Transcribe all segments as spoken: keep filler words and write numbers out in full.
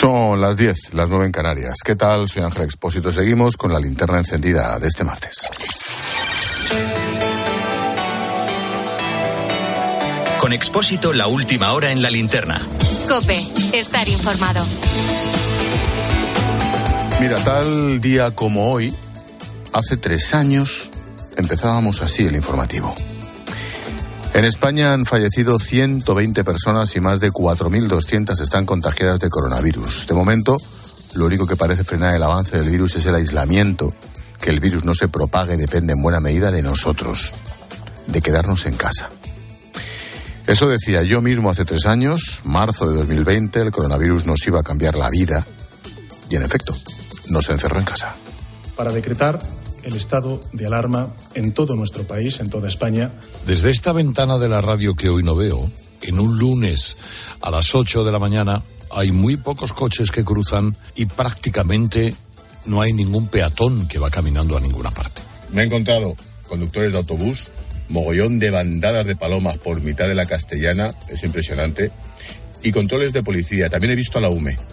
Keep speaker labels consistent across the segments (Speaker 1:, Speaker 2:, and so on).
Speaker 1: Son las diez, las nueve en Canarias. ¿Qué tal? Soy Ángel Expósito. Seguimos con la linterna encendida de este martes.
Speaker 2: Con Expósito, la última hora en la linterna.
Speaker 3: COPE, estar informado.
Speaker 1: Mira, tal día como hoy, hace tres años, empezábamos así el informativo. En España han fallecido ciento veinte personas y más de cuatro mil doscientas están contagiadas de coronavirus. De momento, lo único que parece frenar el avance del virus es el aislamiento. Que el virus no se propague depende en buena medida de nosotros, de quedarnos en casa. Eso decía yo mismo hace tres años, marzo de dos mil veinte, el coronavirus nos iba a cambiar la vida. Y en efecto, nos encerró en casa.
Speaker 4: Para decretar el estado de alarma en todo nuestro país, en toda España.
Speaker 5: Desde esta ventana de la radio que hoy no veo, en un lunes a las ocho de la mañana, hay muy pocos coches que cruzan y prácticamente no hay ningún peatón que va caminando a ninguna parte.
Speaker 1: Me he encontrado conductores de autobús, mogollón de bandadas de palomas por mitad de la Castellana, es impresionante, y controles de policía. También he visto a la U M E.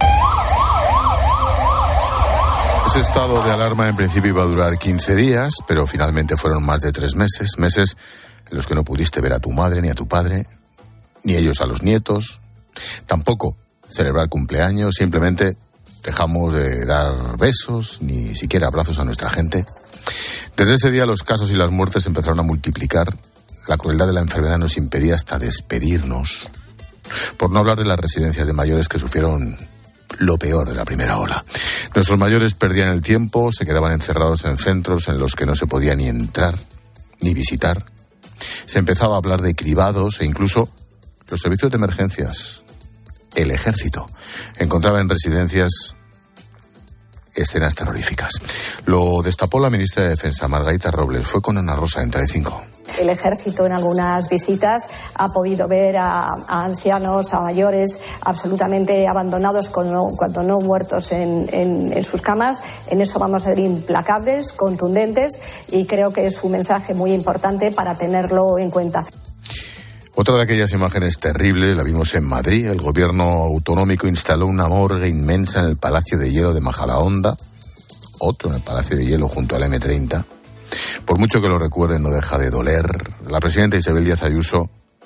Speaker 1: Ese estado de alarma en principio iba a durar quince días, pero finalmente fueron más de tres meses, meses en los que no pudiste ver a tu madre ni a tu padre, ni ellos a los nietos, tampoco celebrar cumpleaños, simplemente dejamos de dar besos, ni siquiera abrazos a nuestra gente. Desde ese día los casos y las muertes empezaron a multiplicar, la crueldad de la enfermedad nos impedía hasta despedirnos, por no hablar de las residencias de mayores que sufrieron lo peor de la primera ola. Nuestros mayores perdían el tiempo, se quedaban encerrados en centros en los que no se podía ni entrar, ni visitar. Se empezaba a hablar de cribados e incluso los servicios de emergencias, el ejército, encontraba en residencias escenas terroríficas. Lo destapó la ministra de Defensa, Margarita Robles. Fue con Ana Rosa en Telecinco.
Speaker 6: El ejército en algunas visitas ha podido ver a, a ancianos, a mayores, absolutamente abandonados cuando, cuando no muertos en, en, en sus camas. En eso vamos a ser implacables, contundentes, y creo que es un mensaje muy importante para tenerlo en cuenta.
Speaker 1: Otra de aquellas imágenes terribles la vimos en Madrid. El gobierno autonómico instaló una morgue inmensa en el Palacio de Hielo de Majadahonda, otro en el Palacio de Hielo junto al eme treinta. Por mucho que lo recuerden, no deja de doler. La presidenta Isabel Díaz Ayuso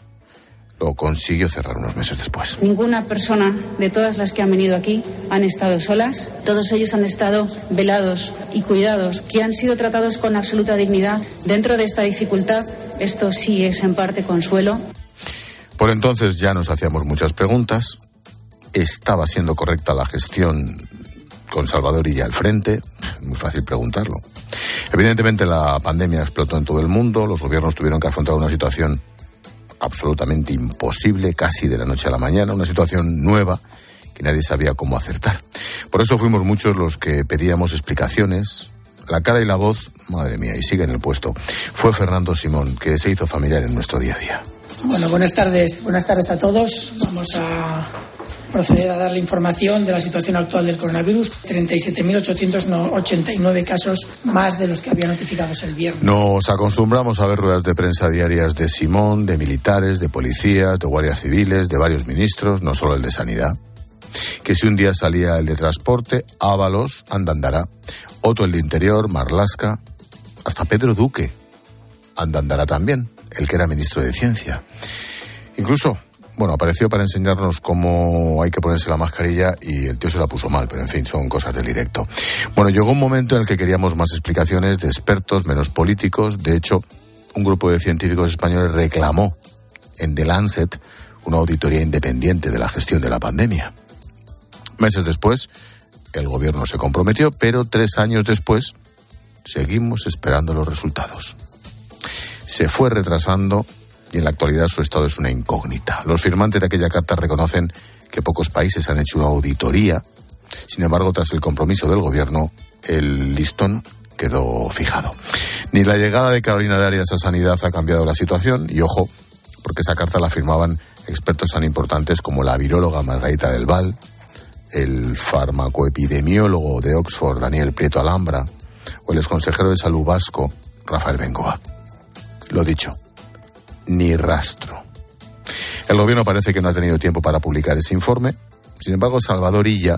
Speaker 1: lo consiguió cerrar unos meses después.
Speaker 7: Ninguna persona de todas las que han venido aquí han estado solas. Todos ellos han estado velados y cuidados, que han sido tratados con absoluta dignidad. Dentro de esta dificultad, esto sí es en parte consuelo.
Speaker 1: Por entonces ya nos hacíamos muchas preguntas. ¿Estaba siendo correcta la gestión con Salvador Illa al frente? Muy fácil preguntarlo. Evidentemente la pandemia explotó en todo el mundo. Los gobiernos tuvieron que afrontar una situación absolutamente imposible, casi de la noche a la mañana, una situación nueva que nadie sabía cómo acertar. Por eso fuimos muchos los que pedíamos explicaciones. La cara y la voz, madre mía, y sigue en el puesto, fue Fernando Simón, que se hizo familiar en nuestro día a día.
Speaker 8: Bueno, buenas tardes, buenas tardes a todos. Vamos a proceder a dar la información de la situación actual del coronavirus. treinta y siete mil ochocientos ochenta y nueve casos, más de los que había notificados el viernes.
Speaker 1: Nos acostumbramos a ver ruedas de prensa diarias de Simón, de militares, de policías, de guardias civiles, de varios ministros, no solo el de Sanidad. Que si un día salía el de Transporte, Ábalos, Andandará, otro el de Interior, Marlaska, hasta Pedro Duque, Andandará también, el que era ministro de Ciencia. Incluso, bueno, apareció para enseñarnos cómo hay que ponerse la mascarilla y el tío se la puso mal, pero en fin, son cosas del directo. Bueno, llegó un momento en el que queríamos más explicaciones de expertos, menos políticos. De hecho, un grupo de científicos españoles reclamó en The Lancet una auditoría independiente de la gestión de la pandemia. Meses después, el gobierno se comprometió, pero tres años después, seguimos esperando los resultados. Se fue retrasando y en la actualidad su estado es una incógnita. Los firmantes de aquella carta reconocen que pocos países han hecho una auditoría. Sin embargo, tras el compromiso del gobierno, el listón quedó fijado. Ni la llegada de Carolina Darias a Sanidad ha cambiado la situación, y ojo, porque esa carta la firmaban expertos tan importantes como la viróloga Margarita del Val, el farmacoepidemiólogo de Oxford, Daniel Prieto Alhambra, o el exconsejero de Salud vasco, Rafael Bengoa. Lo dicho, ni rastro. El gobierno parece que no ha tenido tiempo para publicar ese informe. Sin embargo, Salvador Illa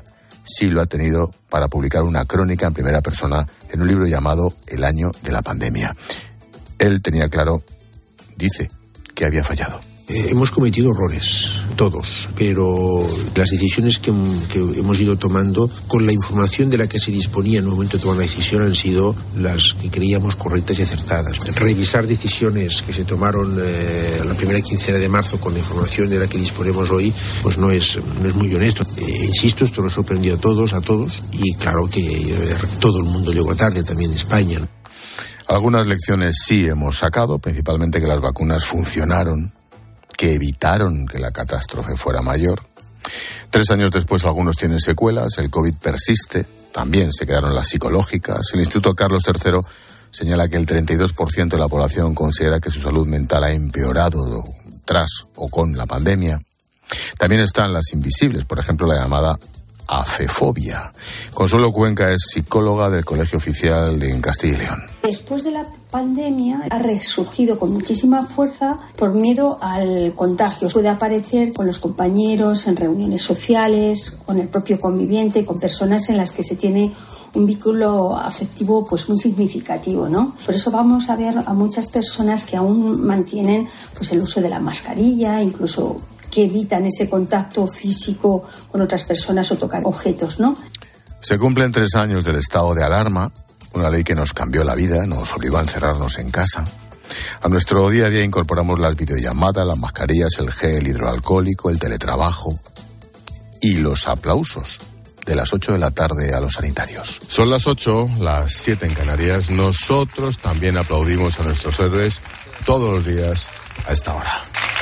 Speaker 1: sí lo ha tenido para publicar una crónica en primera persona en un libro llamado El año de la pandemia. Él tenía claro, dice, que había fallado.
Speaker 9: Eh, hemos cometido errores, todos, pero las decisiones que, que hemos ido tomando, con la información de la que se disponía en el momento de tomar la decisión, han sido las que creíamos correctas y acertadas. Revisar decisiones que se tomaron eh, la primera quincena de marzo con la información de la que disponemos hoy, pues no es, no es muy honesto. Eh, insisto, esto nos sorprendió a todos, a todos, y claro que eh, todo el mundo llegó tarde, también España, ¿no?
Speaker 1: Algunas lecciones sí hemos sacado, principalmente que las vacunas funcionaron, que evitaron que la catástrofe fuera mayor. Tres años después algunos tienen secuelas, el COVID persiste, también se quedaron las psicológicas. El Instituto Carlos tercero señala que el treinta y dos por ciento de la población considera que su salud mental ha empeorado tras o con la pandemia. También están las invisibles, por ejemplo la llamada afefobia. Consuelo Cuenca es psicóloga del Colegio Oficial de Castilla y León.
Speaker 10: Después de la pandemia ha resurgido con muchísima fuerza por miedo al contagio. Puede aparecer con los compañeros, en reuniones sociales, con el propio conviviente, con personas en las que se tiene un vínculo afectivo pues muy significativo, ¿no? Por eso vamos a ver a muchas personas que aún mantienen pues el uso de la mascarilla, incluso que evitan ese contacto físico con otras personas o tocar objetos, ¿no?
Speaker 1: Se cumplen tres años del estado de alarma, una ley que nos cambió la vida, nos obligó a encerrarnos en casa. A nuestro día a día incorporamos las videollamadas, las mascarillas, el gel hidroalcohólico, el teletrabajo y los aplausos de las ocho de la tarde a los sanitarios. Son las ocho, las siete en Canarias. Nosotros también aplaudimos a nuestros héroes todos los días a esta hora.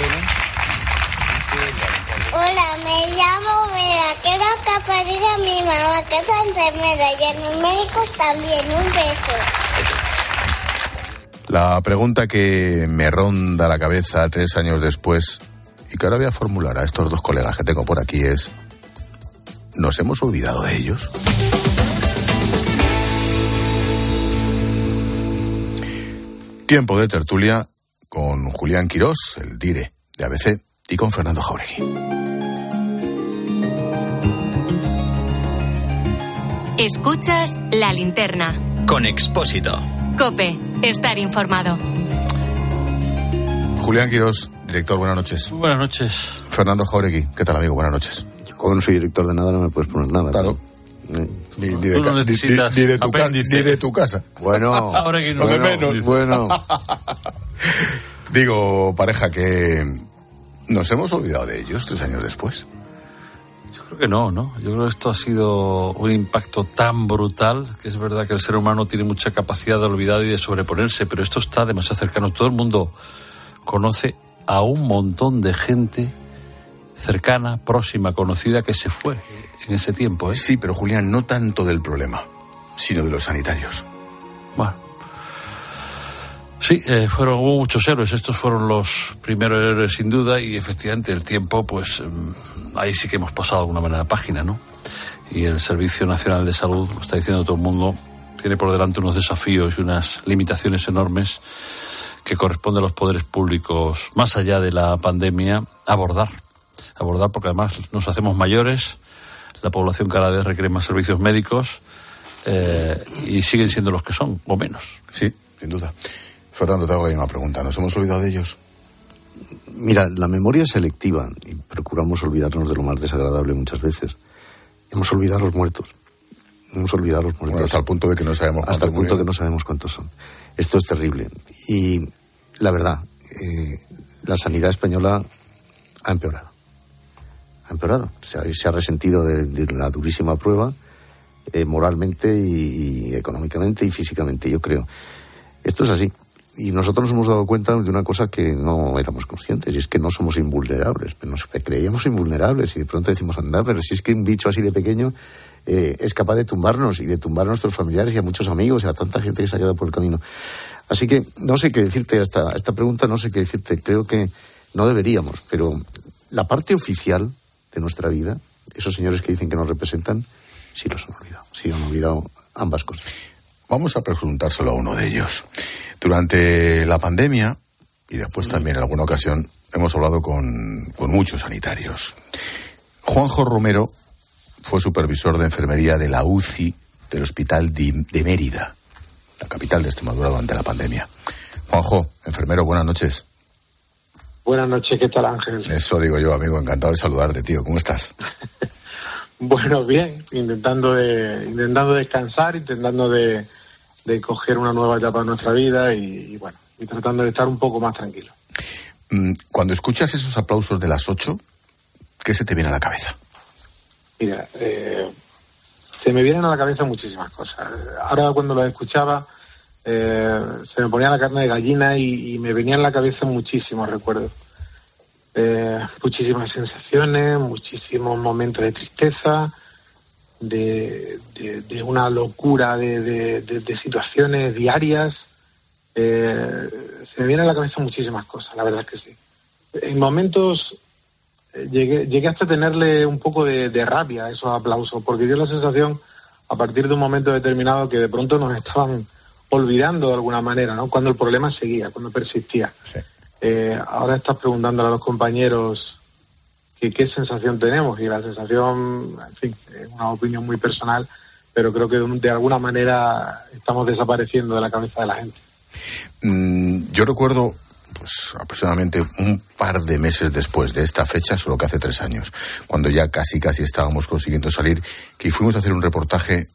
Speaker 11: Hola, me llamo Vera, quiero que a mi mamá, que es enfermera, y a mis médicos también. Un beso.
Speaker 1: La pregunta que me ronda la cabeza tres años después, y que ahora voy a formular a estos dos colegas que tengo por aquí, es: ¿nos hemos olvidado de ellos? Tiempo de tertulia con Julián Quirós, el Dire de A B C, y con Fernando Jauregui.
Speaker 3: Escuchas La Linterna.
Speaker 2: Con Expósito.
Speaker 3: COPE. Estar informado.
Speaker 1: Julián Quirós, director, buenas noches.
Speaker 12: Buenas noches.
Speaker 1: Fernando Jauregui, ¿qué tal, amigo? Buenas noches.
Speaker 13: Yo, como no soy director de nada, no me puedes poner nada.
Speaker 1: Claro.
Speaker 13: ¿no?
Speaker 1: Ni, ni, de, no ni, ni, ni, de tu ca- ni de tu casa.
Speaker 13: Bueno,
Speaker 12: ahora que no,
Speaker 1: bueno,
Speaker 12: de
Speaker 1: menos.
Speaker 13: bueno.
Speaker 1: Digo, pareja, que nos hemos olvidado de ellos tres años después.
Speaker 12: Yo creo que no, ¿no? Yo creo que esto ha sido un impacto tan brutal que es verdad que el ser humano tiene mucha capacidad de olvidar y de sobreponerse, pero esto está demasiado cercano. Todo el mundo conoce a un montón de gente cercana, próxima, conocida, que se fue en ese tiempo, ¿eh?
Speaker 1: Sí, pero Julián, no tanto del problema, sino de los sanitarios.
Speaker 12: Bueno. Sí, eh, fueron, hubo muchos héroes, estos fueron los primeros héroes sin duda, y efectivamente el tiempo, pues ahí sí que hemos pasado de alguna manera página, ¿no? Y el Servicio Nacional de Salud, lo está diciendo todo el mundo, tiene por delante unos desafíos y unas limitaciones enormes que corresponde a los poderes públicos, más allá de la pandemia, abordar. Abordar porque además nos hacemos mayores, la población cada vez requiere más servicios médicos eh, y siguen siendo los que son, o menos.
Speaker 1: Sí, sin duda. Fernando, te hago ahí una pregunta. ¿Nos hemos olvidado de ellos?
Speaker 13: Mira, la memoria es selectiva y procuramos olvidarnos de lo más desagradable muchas veces. Hemos olvidado a los muertos. Hemos olvidado a los muertos.
Speaker 1: Bueno, hasta el punto de que no sabemos cuántos
Speaker 13: Hasta el punto
Speaker 1: murieron.
Speaker 13: que no sabemos cuántos son. Esto es terrible. Y la verdad, eh, la sanidad española ha empeorado. Ha empeorado. Se ha, se ha resentido de, de la durísima prueba, eh, moralmente y, y económicamente y físicamente, yo creo. Esto es así. Y nosotros nos hemos dado cuenta de una cosa que no éramos conscientes, y es que no somos invulnerables. Nos creíamos invulnerables y de pronto decimos, anda, pero si es que un bicho así de pequeño eh, es capaz de tumbarnos y de tumbar a nuestros familiares y a muchos amigos y a tanta gente que se ha quedado por el camino. Así que no sé qué decirte a esta, a esta pregunta, no sé qué decirte. Creo que no deberíamos, pero la parte oficial de nuestra vida, esos señores que dicen que nos representan, sí los han olvidado. Sí han olvidado ambas cosas.
Speaker 1: Vamos a preguntárselo a uno de ellos. Durante la pandemia, y después también en alguna ocasión, hemos hablado con, con muchos sanitarios. Juanjo Romero fue supervisor de enfermería de la U C I del Hospital de, de Mérida, la capital de Extremadura durante la pandemia. Juanjo, enfermero, buenas noches.
Speaker 14: Buenas noches, ¿qué tal, Ángel?
Speaker 1: Eso digo yo, amigo, encantado de saludarte, tío. ¿Cómo estás?
Speaker 14: Bueno, bien, intentando de intentando descansar, intentando de, de coger una nueva etapa en nuestra vida y, y bueno, y tratando de estar un poco más tranquilo.
Speaker 1: Cuando escuchas esos aplausos de las ocho, ¿qué se te viene a la cabeza?
Speaker 14: Mira, eh, se me vienen a la cabeza muchísimas cosas. Ahora cuando lo escuchaba, eh, se me ponía la carne de gallina y, y me venían a la cabeza muchísimos recuerdos. Eh, muchísimas sensaciones, muchísimos momentos de tristeza, de, de, de una locura de, de, de, de situaciones diarias. Eh, se me vienen a la cabeza muchísimas cosas, la verdad es que sí. En momentos eh, llegué, llegué hasta tenerle un poco de, de rabia a esos aplausos, porque dio la sensación, a partir de un momento determinado, que de pronto nos estaban olvidando de alguna manera, ¿no? Cuando el problema seguía, cuando persistía. Sí. Eh, ahora estás preguntándole a los compañeros que qué sensación tenemos, y la sensación, en fin, es una opinión muy personal, pero creo que de, de alguna manera estamos desapareciendo de la cabeza de la gente.
Speaker 1: Mm, yo recuerdo, pues aproximadamente un par de meses después de esta fecha, solo que hace tres años, cuando ya casi casi estábamos consiguiendo salir, que fuimos a hacer un reportaje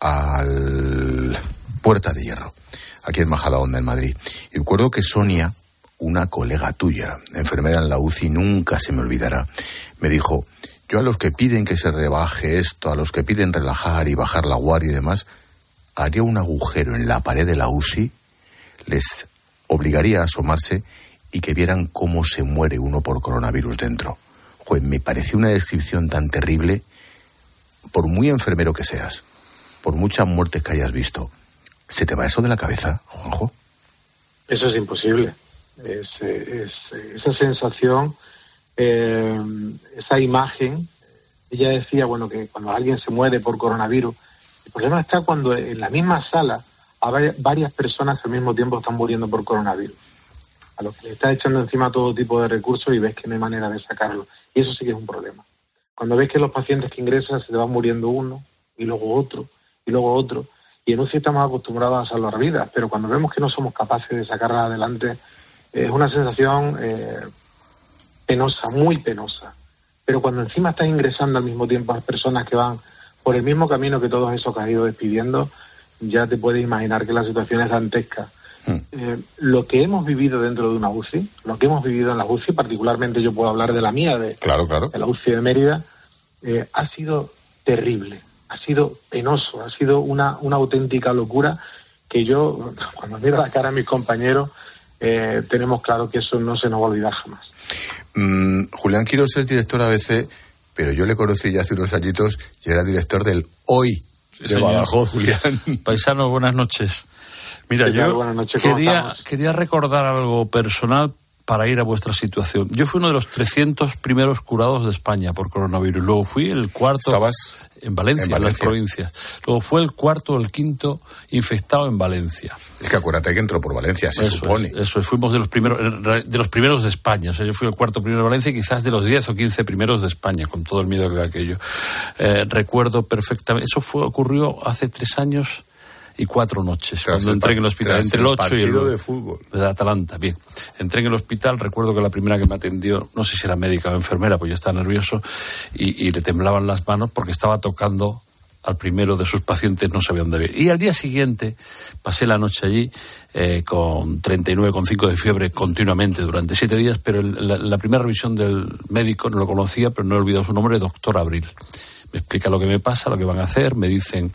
Speaker 1: al Puerta de Hierro, aquí en Majadahonda, en Madrid. Y recuerdo que Sonia, una colega tuya, enfermera en la U C I, nunca se me olvidará, me dijo: yo a los que piden que se rebaje esto, a los que piden relajar y bajar la guardia y demás, haría un agujero en la pared de la U C I, les obligaría a asomarse y que vieran cómo se muere uno por coronavirus dentro. Pues me pareció una descripción tan terrible. Por muy enfermero que seas, por muchas muertes que hayas visto, ¿se te va eso de la cabeza, Juanjo?
Speaker 14: Eso es imposible. Es, es, esa sensación, eh, esa imagen. Ella decía, bueno, que cuando alguien se muere por coronavirus, el problema está cuando en la misma sala a varias personas al mismo tiempo están muriendo por coronavirus, a los que le está echando encima todo tipo de recursos y ves que no hay manera de sacarlo. Y eso sí que es un problema. Cuando ves que los pacientes que ingresan se te van muriendo uno, y luego otro, y luego otro, y en un sí estamos acostumbrados a salvar vidas, pero cuando vemos que no somos capaces de sacarla adelante, es una sensación eh, penosa, muy penosa. Pero cuando encima estás ingresando al mismo tiempo a personas que van por el mismo camino que todos esos que has ido despidiendo, ya te puedes imaginar que la situación es dantesca. Mm. Eh, lo que hemos vivido dentro de una U C I, lo que hemos vivido en la U C I, particularmente yo puedo hablar de la mía, de,
Speaker 1: claro, claro.
Speaker 14: de la U C I de Mérida, eh, ha sido terrible, ha sido penoso, ha sido una, una auténtica locura que yo, cuando miro la cara a mis compañeros, eh, tenemos claro que eso no se nos va a olvidar jamás.
Speaker 1: Mm, Julián Quirós es director A B C, pero yo le conocí ya hace unos añitos y era director del Hoy.
Speaker 12: Sí, de Badajoz, Julián. Paisanos, buenas noches. Mira, yo buenas noches, quería, quería recordar algo personal para ir a vuestra situación. Yo fui uno de los trescientos primeros curados de España por coronavirus. Luego fui el cuarto...
Speaker 1: ¿Estabas
Speaker 12: en Valencia, en Valencia, en las provincias. Luego fue el cuarto o el quinto infectado en Valencia.
Speaker 1: Es que acuérdate que entró por Valencia, se
Speaker 12: eso
Speaker 1: supone.
Speaker 12: Es, eso es, fuimos de los primeros de los primeros de España. O sea, yo fui el cuarto primero de Valencia y quizás de los diez o quince primeros de España, con todo el miedo que aquello. Eh, recuerdo perfectamente. Eso fue ocurrió hace tres años y cuatro noches, tras cuando entré en el hospital, entre el ocho y el
Speaker 1: partido de fútbol
Speaker 12: de Atalanta. Bien, entré en el hospital, recuerdo que la primera que me atendió, no sé si era médica o enfermera, pues yo estaba nervioso y, y le temblaban las manos porque estaba tocando al primero de sus pacientes, no sabía dónde ir. Y al día siguiente pasé la noche allí eh, con treinta y nueve coma cinco de fiebre continuamente durante siete días, pero el, la, la primera revisión del médico, no lo conocía, pero no he olvidado su nombre, doctor Abril. Me explica lo que me pasa, lo que van a hacer, me dicen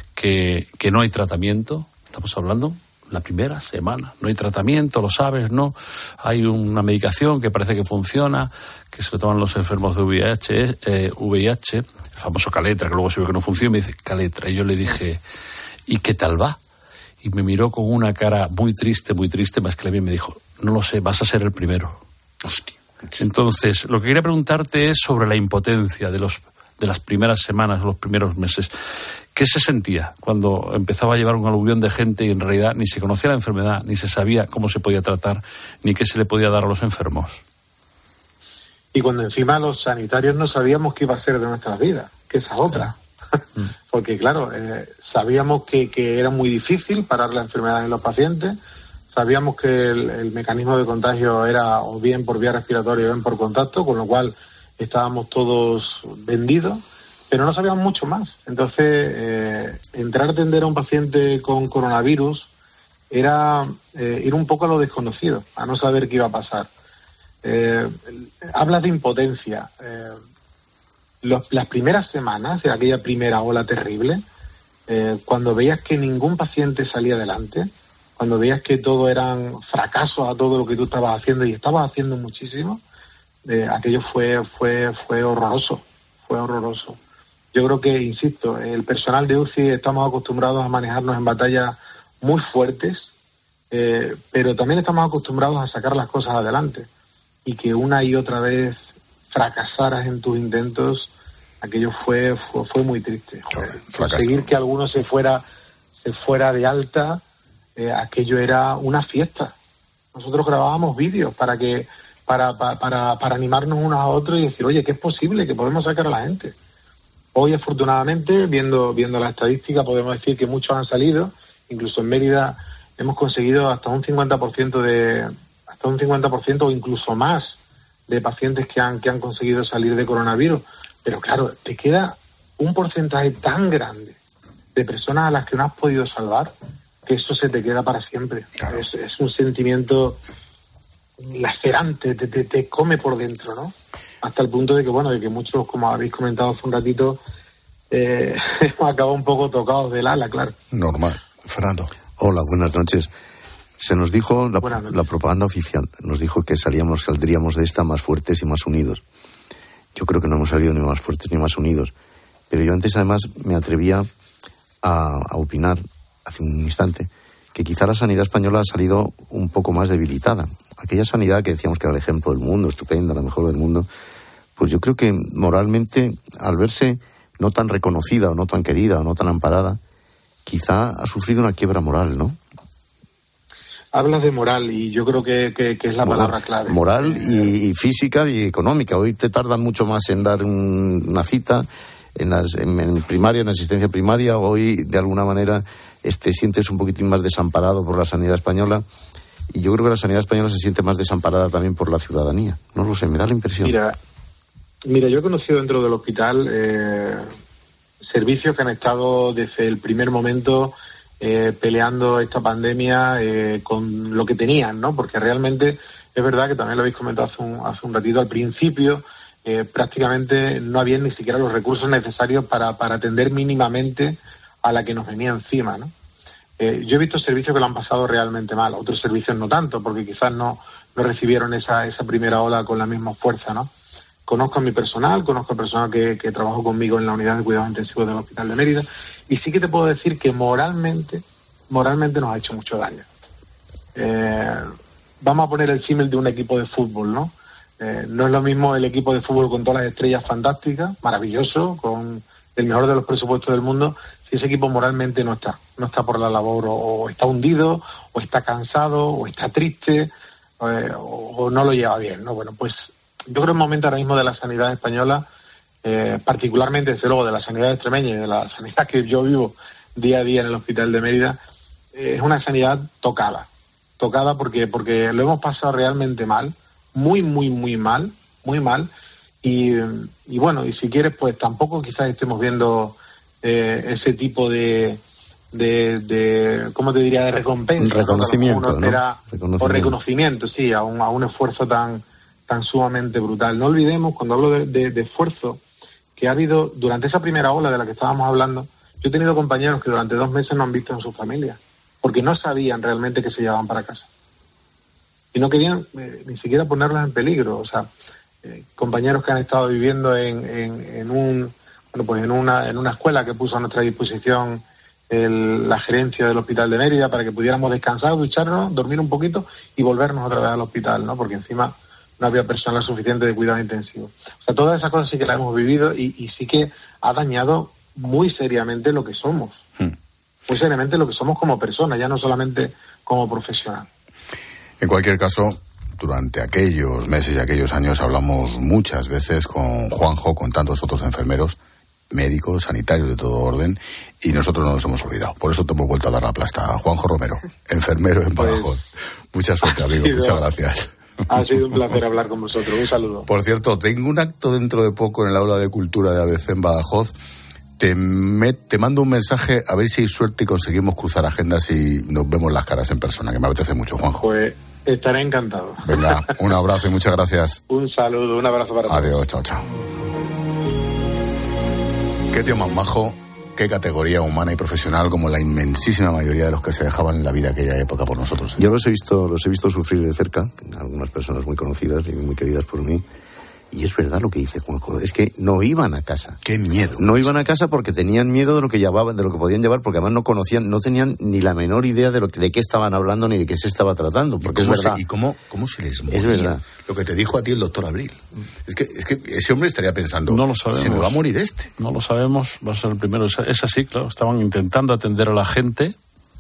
Speaker 12: que, que no hay tratamiento, estamos hablando la primera semana, no hay tratamiento, lo sabes, ¿no? Hay una medicación que parece que funciona, que se lo toman los enfermos de V I H, eh, V I H, el famoso Caletra, que luego se ve que no funciona, y me dice, Caletra, y yo le dije, ¿y qué tal va? Y me miró con una cara muy triste, muy triste, más que la mía, y me dijo, no lo sé, vas a ser el primero. Hostia. Entonces, lo que quería preguntarte es sobre la impotencia de los de las primeras semanas, los primeros meses. ¿Qué se sentía cuando empezaba a llevar un aluvión de gente y en realidad ni se conocía la enfermedad, ni se sabía cómo se podía tratar, ni qué se le podía dar a los enfermos?
Speaker 14: Y cuando encima los sanitarios no sabíamos qué iba a ser de nuestras vidas. que esa otra. Porque, claro, eh, sabíamos que, que era muy difícil parar la enfermedad en los pacientes, sabíamos que el, el mecanismo de contagio era o bien por vía respiratoria o bien por contacto, con lo cual estábamos todos vendidos, pero no sabíamos mucho más. Entonces, eh, entrar a atender a un paciente con coronavirus era eh, ir un poco a lo desconocido, a no saber qué iba a pasar. Eh, hablas de impotencia. Eh, los, las primeras semanas de aquella primera ola terrible, eh, cuando veías que ningún paciente salía adelante, cuando veías que todo eran fracasos a todo lo que tú estabas haciendo, y estabas haciendo muchísimo, eh, aquello fue fue fue horroroso, fue horroroso. Yo creo que, insisto, el personal de U C I estamos acostumbrados a manejarnos en batallas muy fuertes, eh, pero también estamos acostumbrados a sacar las cosas adelante, y que una y otra vez fracasaras en tus intentos, aquello fue fue, fue muy triste. Conseguir que alguno se fuera se fuera de alta, eh, aquello era una fiesta. Nosotros grabábamos vídeos para que para, para para para animarnos unos a otros y decir, oye, que es posible, que podemos sacar a la gente. Hoy, afortunadamente, viendo viendo la estadística, podemos decir que muchos han salido. Incluso en Mérida hemos conseguido hasta un cincuenta por ciento de hasta un cincuenta por ciento o incluso más de pacientes que han que han conseguido salir de coronavirus. Pero claro, te queda un porcentaje tan grande de personas a las que no has podido salvar, que eso se te queda para siempre. Claro. Es, es un sentimiento lacerante, te, te, te come por dentro, ¿no? Hasta el punto de que, bueno, de que muchos, como habéis comentado hace un ratito, eh, hemos acabado un poco tocados del ala, claro.
Speaker 1: Normal. Fernando.
Speaker 13: Hola, buenas noches. Se nos dijo, la, la propaganda oficial, nos dijo que salíamos, saldríamos de esta más fuertes y más unidos. Yo creo que no hemos salido ni más fuertes ni más unidos. Pero yo antes, además, me atrevía a, a opinar, hace un instante, que quizá la sanidad española ha salido un poco más debilitada. Aquella sanidad que decíamos que era el ejemplo del mundo, estupenda, la mejor del mundo, pues yo creo que moralmente, al verse no tan reconocida o no tan querida o no tan amparada, quizá ha sufrido una quiebra moral, ¿no?
Speaker 14: Hablas de moral y yo creo que, que, que es la moral, palabra clave.
Speaker 13: Moral y, y física y económica. Hoy te tardan mucho más en dar un, una cita en, las, en, en primaria, en asistencia primaria. Hoy, de alguna manera, este, sientes un poquitín más desamparado por la sanidad española. Y yo creo que la sanidad española se siente más desamparada también por la ciudadanía. No lo sé, me da la impresión.
Speaker 14: Mira, mira yo he conocido dentro del hospital eh, servicios que han estado desde el primer momento eh, peleando esta pandemia eh, con lo que tenían, ¿no? Porque realmente es verdad que también lo habéis comentado hace un, hace un ratito, al principio eh, prácticamente no había ni siquiera los recursos necesarios para, para atender mínimamente a la que nos venía encima, ¿no? Eh, yo he visto servicios que lo han pasado realmente mal, otros servicios no tanto, porque quizás no, no recibieron esa, esa primera ola con la misma fuerza, ¿no? Conozco a mi personal, conozco al personal que, que trabajó conmigo en la unidad de cuidados intensivos del Hospital de Mérida, y sí que te puedo decir que moralmente, moralmente nos ha hecho mucho daño. Eh, vamos a poner el símil de un equipo de fútbol, ¿no? Eh, no es lo mismo el equipo de fútbol con todas las estrellas fantásticas, maravilloso, con el mejor de los presupuestos del mundo, si ese equipo moralmente no está, no está por la labor, o, o está hundido, o está cansado, o está triste, eh, o, o no lo lleva bien, ¿no? Bueno, pues yo creo que el momento ahora mismo de la sanidad española, eh, particularmente, desde luego, de la sanidad extremeña y de la sanidad que yo vivo día a día en el Hospital de Mérida, eh, es una sanidad tocada, tocada porque, porque lo hemos pasado realmente mal, muy, muy, muy mal, muy mal, y, y bueno, y si quieres, pues tampoco quizás estemos viendo eh, ese tipo de, de, de, ¿cómo te diría?, de recompensa.
Speaker 13: Un reconocimiento,
Speaker 14: ¿no?
Speaker 13: ¿no?
Speaker 14: Espera,
Speaker 13: reconocimiento.
Speaker 14: O reconocimiento, sí, a un, a un esfuerzo tan tan sumamente brutal. No olvidemos, cuando hablo de, de, de esfuerzo, que ha habido, durante esa primera ola de la que estábamos hablando, yo he tenido compañeros que durante dos meses no han visto a sus familias, porque no sabían realmente que se llevaban para casa. Y no querían eh, ni siquiera ponerlas en peligro. O sea, eh, compañeros que han estado viviendo en, en, en un bueno pues en una, en una escuela que puso a nuestra disposición el, la gerencia del Hospital de Mérida para que pudiéramos descansar, ducharnos, dormir un poquito y volvernos otra vez al hospital, ¿no? Porque encima no había personal suficiente de cuidado intensivo. O sea, todas esas cosas sí que las hemos vivido y, y sí que ha dañado muy seriamente lo que somos. Hmm. Muy seriamente lo que somos como personas, ya no solamente como profesional.
Speaker 1: En cualquier caso, durante aquellos meses y aquellos años hablamos muchas veces con Juanjo, con tantos otros enfermeros, médicos, sanitarios de todo orden, y nosotros no nos hemos olvidado. Por eso te hemos vuelto a dar la plasta a Juanjo Romero, enfermero en Badajoz. Mucha suerte, amigo,
Speaker 14: sido,
Speaker 1: muchas gracias.
Speaker 14: Ha sido un placer hablar con vosotros. Un saludo.
Speaker 1: Por cierto, tengo un acto dentro de poco en el aula de cultura de A B C en Badajoz. Te, me, te mando un mensaje a ver si hay suerte y conseguimos cruzar agendas y nos vemos las caras en persona, que me apetece mucho, Juanjo.
Speaker 14: Pues estaré encantado.
Speaker 1: Venga, un abrazo y muchas gracias.
Speaker 14: Un saludo, un abrazo para todos.
Speaker 1: Adiós, chao, chao. Qué tío más majo, qué categoría humana y profesional, como la inmensísima mayoría de los que se dejaban la vida aquella época por nosotros.
Speaker 13: Yo los he visto, los he visto sufrir de cerca, algunas personas muy conocidas y muy queridas por mí. Y es verdad lo que dice Juanjo, es que no iban a casa.
Speaker 1: ¡Qué miedo!
Speaker 13: No iban a casa porque tenían miedo de lo que llevaban, de lo que podían llevar, porque además no conocían, no tenían ni la menor idea de lo que, de qué estaban hablando ni de qué se estaba tratando, porque es verdad.
Speaker 1: Se, ¿Y cómo, cómo se les moría?
Speaker 13: Es verdad.
Speaker 1: Lo que te dijo a ti el doctor Abril. Es que, es que ese hombre estaría pensando,
Speaker 12: no lo sabemos,
Speaker 1: se me va a morir este.
Speaker 12: No lo sabemos, va a ser el primero. Es así, claro, estaban intentando atender a la gente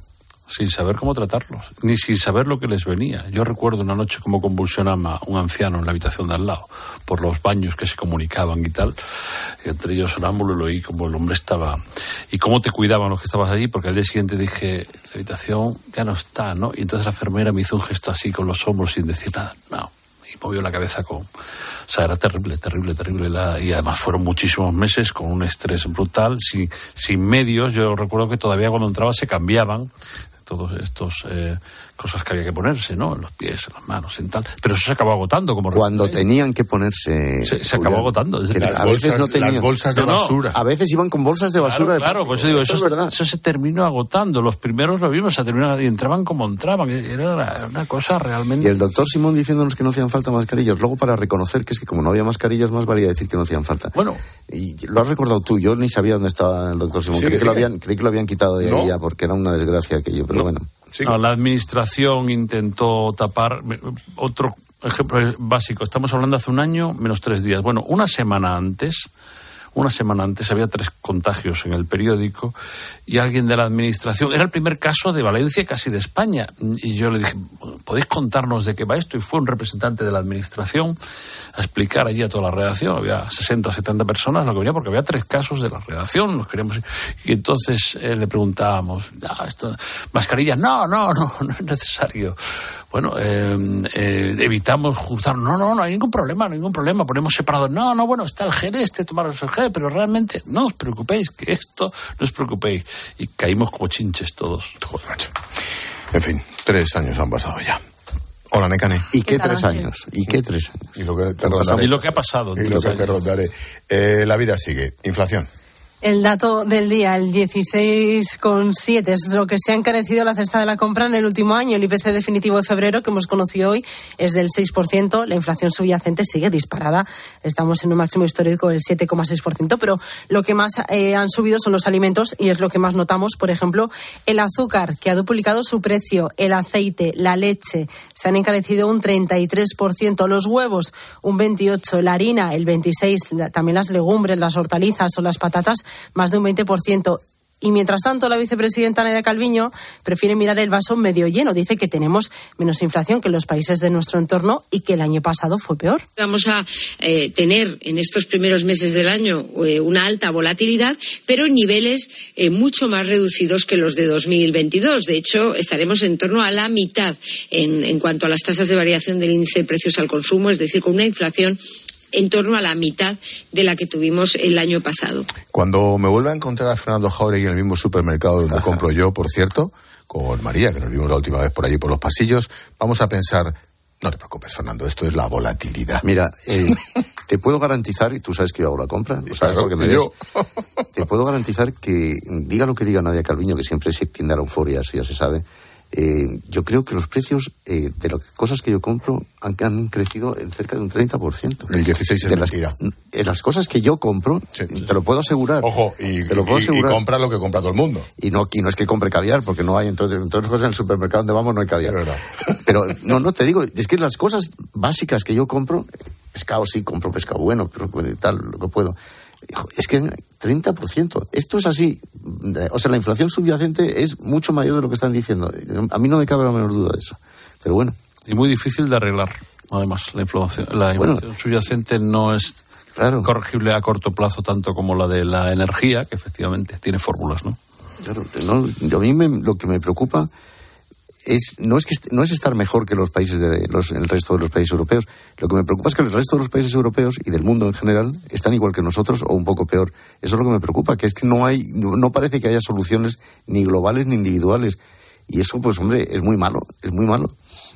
Speaker 12: sin saber cómo tratarlos, ni sin saber lo que les venía. Yo recuerdo una noche cómo convulsionaba un anciano en la habitación de al lado, por los baños que se comunicaban y tal, y entre ellos sonámbulo, lo oí como el hombre estaba, y cómo te cuidaban los que estabas allí, porque al día siguiente dije, la habitación ya no está, ¿no? Y entonces la enfermera me hizo un gesto así con los hombros sin decir nada, no, y movió la cabeza con... O sea, era terrible, terrible, terrible. La... Y además fueron muchísimos meses con un estrés brutal, sin, sin medios. Yo recuerdo que todavía cuando entraba se cambiaban todos estos eh, cosas que había que ponerse, ¿no? En los pies, en las manos, en tal. Pero eso se acabó agotando. Como
Speaker 13: Cuando
Speaker 12: recuerdo,
Speaker 13: tenían que ponerse...
Speaker 12: Se, se acabó agotando.
Speaker 1: Las, a bolsas, veces no tenían, las bolsas de
Speaker 12: no,
Speaker 1: basura.
Speaker 13: A veces iban con bolsas de basura.
Speaker 12: Claro, claro, pues digo, eso,
Speaker 13: eso, es verdad.
Speaker 12: Eso se terminó agotando. Los primeros lo vimos, se terminaron, y entraban como entraban. Era una cosa realmente...
Speaker 13: Y el doctor Simón diciéndonos que no hacían falta mascarillas. Luego, para reconocer que es que como no había mascarillas, más valía decir que no hacían falta.
Speaker 12: Bueno.
Speaker 13: Y lo has recordado tú. Yo ni sabía dónde estaba el doctor Simón. Sí, creí, que lo habían, creí que lo habían quitado de ¿no? ahí ya, porque era una desgracia aquello, pero no. bueno.
Speaker 12: Sí. No, la administración intentó tapar. Otro ejemplo básico, estamos hablando hace un año menos tres días. Bueno, una semana antes, una semana antes había tres contagios en el periódico y alguien de la administración, era el primer caso de Valencia, casi de España, y yo le dije, ¿podéis contarnos de qué va esto? Y fue un representante de la administración a explicar allí a toda la redacción. Había sesenta o setenta personas lo que venía, porque había tres casos de la redacción, los queríamos, y entonces eh, le preguntábamos, ah, esto, mascarillas, no, no, no, no es necesario. Bueno, eh, eh, evitamos juzgar, no, no, no hay ningún problema, no hay ningún problema, ponemos separado, no, no, bueno, está el gel este, tomaros el gel, pero realmente no os preocupéis, que esto, no os preocupéis. Y caímos como chinches todos.
Speaker 1: Joder, macho. En fin, tres años han pasado ya. Hola, Nekane.
Speaker 13: ¿Y qué tres años? ¿Y qué tres años?
Speaker 1: Y lo que te rondaré.
Speaker 12: Y lo que ha pasado.
Speaker 1: Y lo que te rondaré. Eh, la vida sigue. Inflación.
Speaker 15: El dato del día, el dieciséis coma siete, es lo que se ha encarecido la cesta de la compra en el último año. El I P C definitivo de febrero, que hemos conocido hoy, es del seis por ciento. La inflación subyacente sigue disparada. Estamos en un máximo histórico del siete coma seis por ciento. Pero lo que más eh, han subido son los alimentos y es lo que más notamos. Por ejemplo, el azúcar, que ha duplicado su precio. El aceite, la leche, se han encarecido un treinta y tres por ciento. Los huevos, un veintiocho por ciento. La harina, el veintiséis por ciento. También las legumbres, las hortalizas o las patatas, más de un veinte por ciento. Y mientras tanto, la vicepresidenta Nadia Calviño prefiere mirar el vaso medio lleno. Dice que tenemos menos inflación que los países de nuestro entorno y que el año pasado fue peor.
Speaker 16: Vamos a eh, tener en estos primeros meses del año eh, una alta volatilidad, pero en niveles eh, mucho más reducidos que los de dos mil veintidós. De hecho, estaremos en torno a la mitad en, en cuanto a las tasas de variación del índice de precios al consumo, es decir, con una inflación en torno a la mitad de la que tuvimos el año pasado.
Speaker 1: Cuando me vuelva a encontrar a Fernando Jauregui en el mismo supermercado donde compro yo, por cierto, con María, que nos vimos la última vez por allí por los pasillos, vamos a pensar, no te preocupes, Fernando, esto es la volatilidad.
Speaker 13: Mira, eh, te puedo garantizar, y tú sabes que yo hago la compra, ¿sabes? Claro, porque me yo. Te puedo garantizar que, diga lo que diga Nadia Calviño, que siempre se tiende a la euforia, eso ya se sabe. Eh, yo creo que los precios eh, de las cosas que yo compro han, han crecido en cerca de un treinta por ciento.
Speaker 1: El dieciséis es
Speaker 13: de las,
Speaker 1: mentira.
Speaker 13: De las cosas que yo compro, sí, sí, te lo puedo asegurar.
Speaker 1: Ojo, y,
Speaker 13: te lo puedo
Speaker 1: y,
Speaker 13: asegurar.
Speaker 1: y compra lo que compra todo el mundo.
Speaker 13: Y no, y no es que compre caviar, porque no hay, entonces, entonces cosas en el supermercado donde vamos no hay caviar. Pero no, no, te digo, es que las cosas básicas que yo compro, pescado sí, compro pescado bueno, pero tal, lo que puedo. Es que treinta por ciento. Esto es así. O sea, la inflación subyacente es mucho mayor de lo que están diciendo. A mí no me cabe la menor duda de eso. Pero bueno.
Speaker 12: Y muy difícil de arreglar, además. La inflación, la inflación bueno, subyacente no es
Speaker 13: claro.
Speaker 12: corregible a corto plazo, tanto como la de la energía, que efectivamente tiene fórmulas, ¿no?
Speaker 13: Claro, no, a mí me, lo que me preocupa es no es que no es estar mejor que los países de los el resto de los países europeos. Lo que me preocupa es que el resto de los países europeos y del mundo en general están igual que nosotros o un poco peor. Eso es lo que me preocupa, que es que no hay no parece que haya soluciones ni globales ni individuales, y eso pues hombre es muy malo, es muy malo.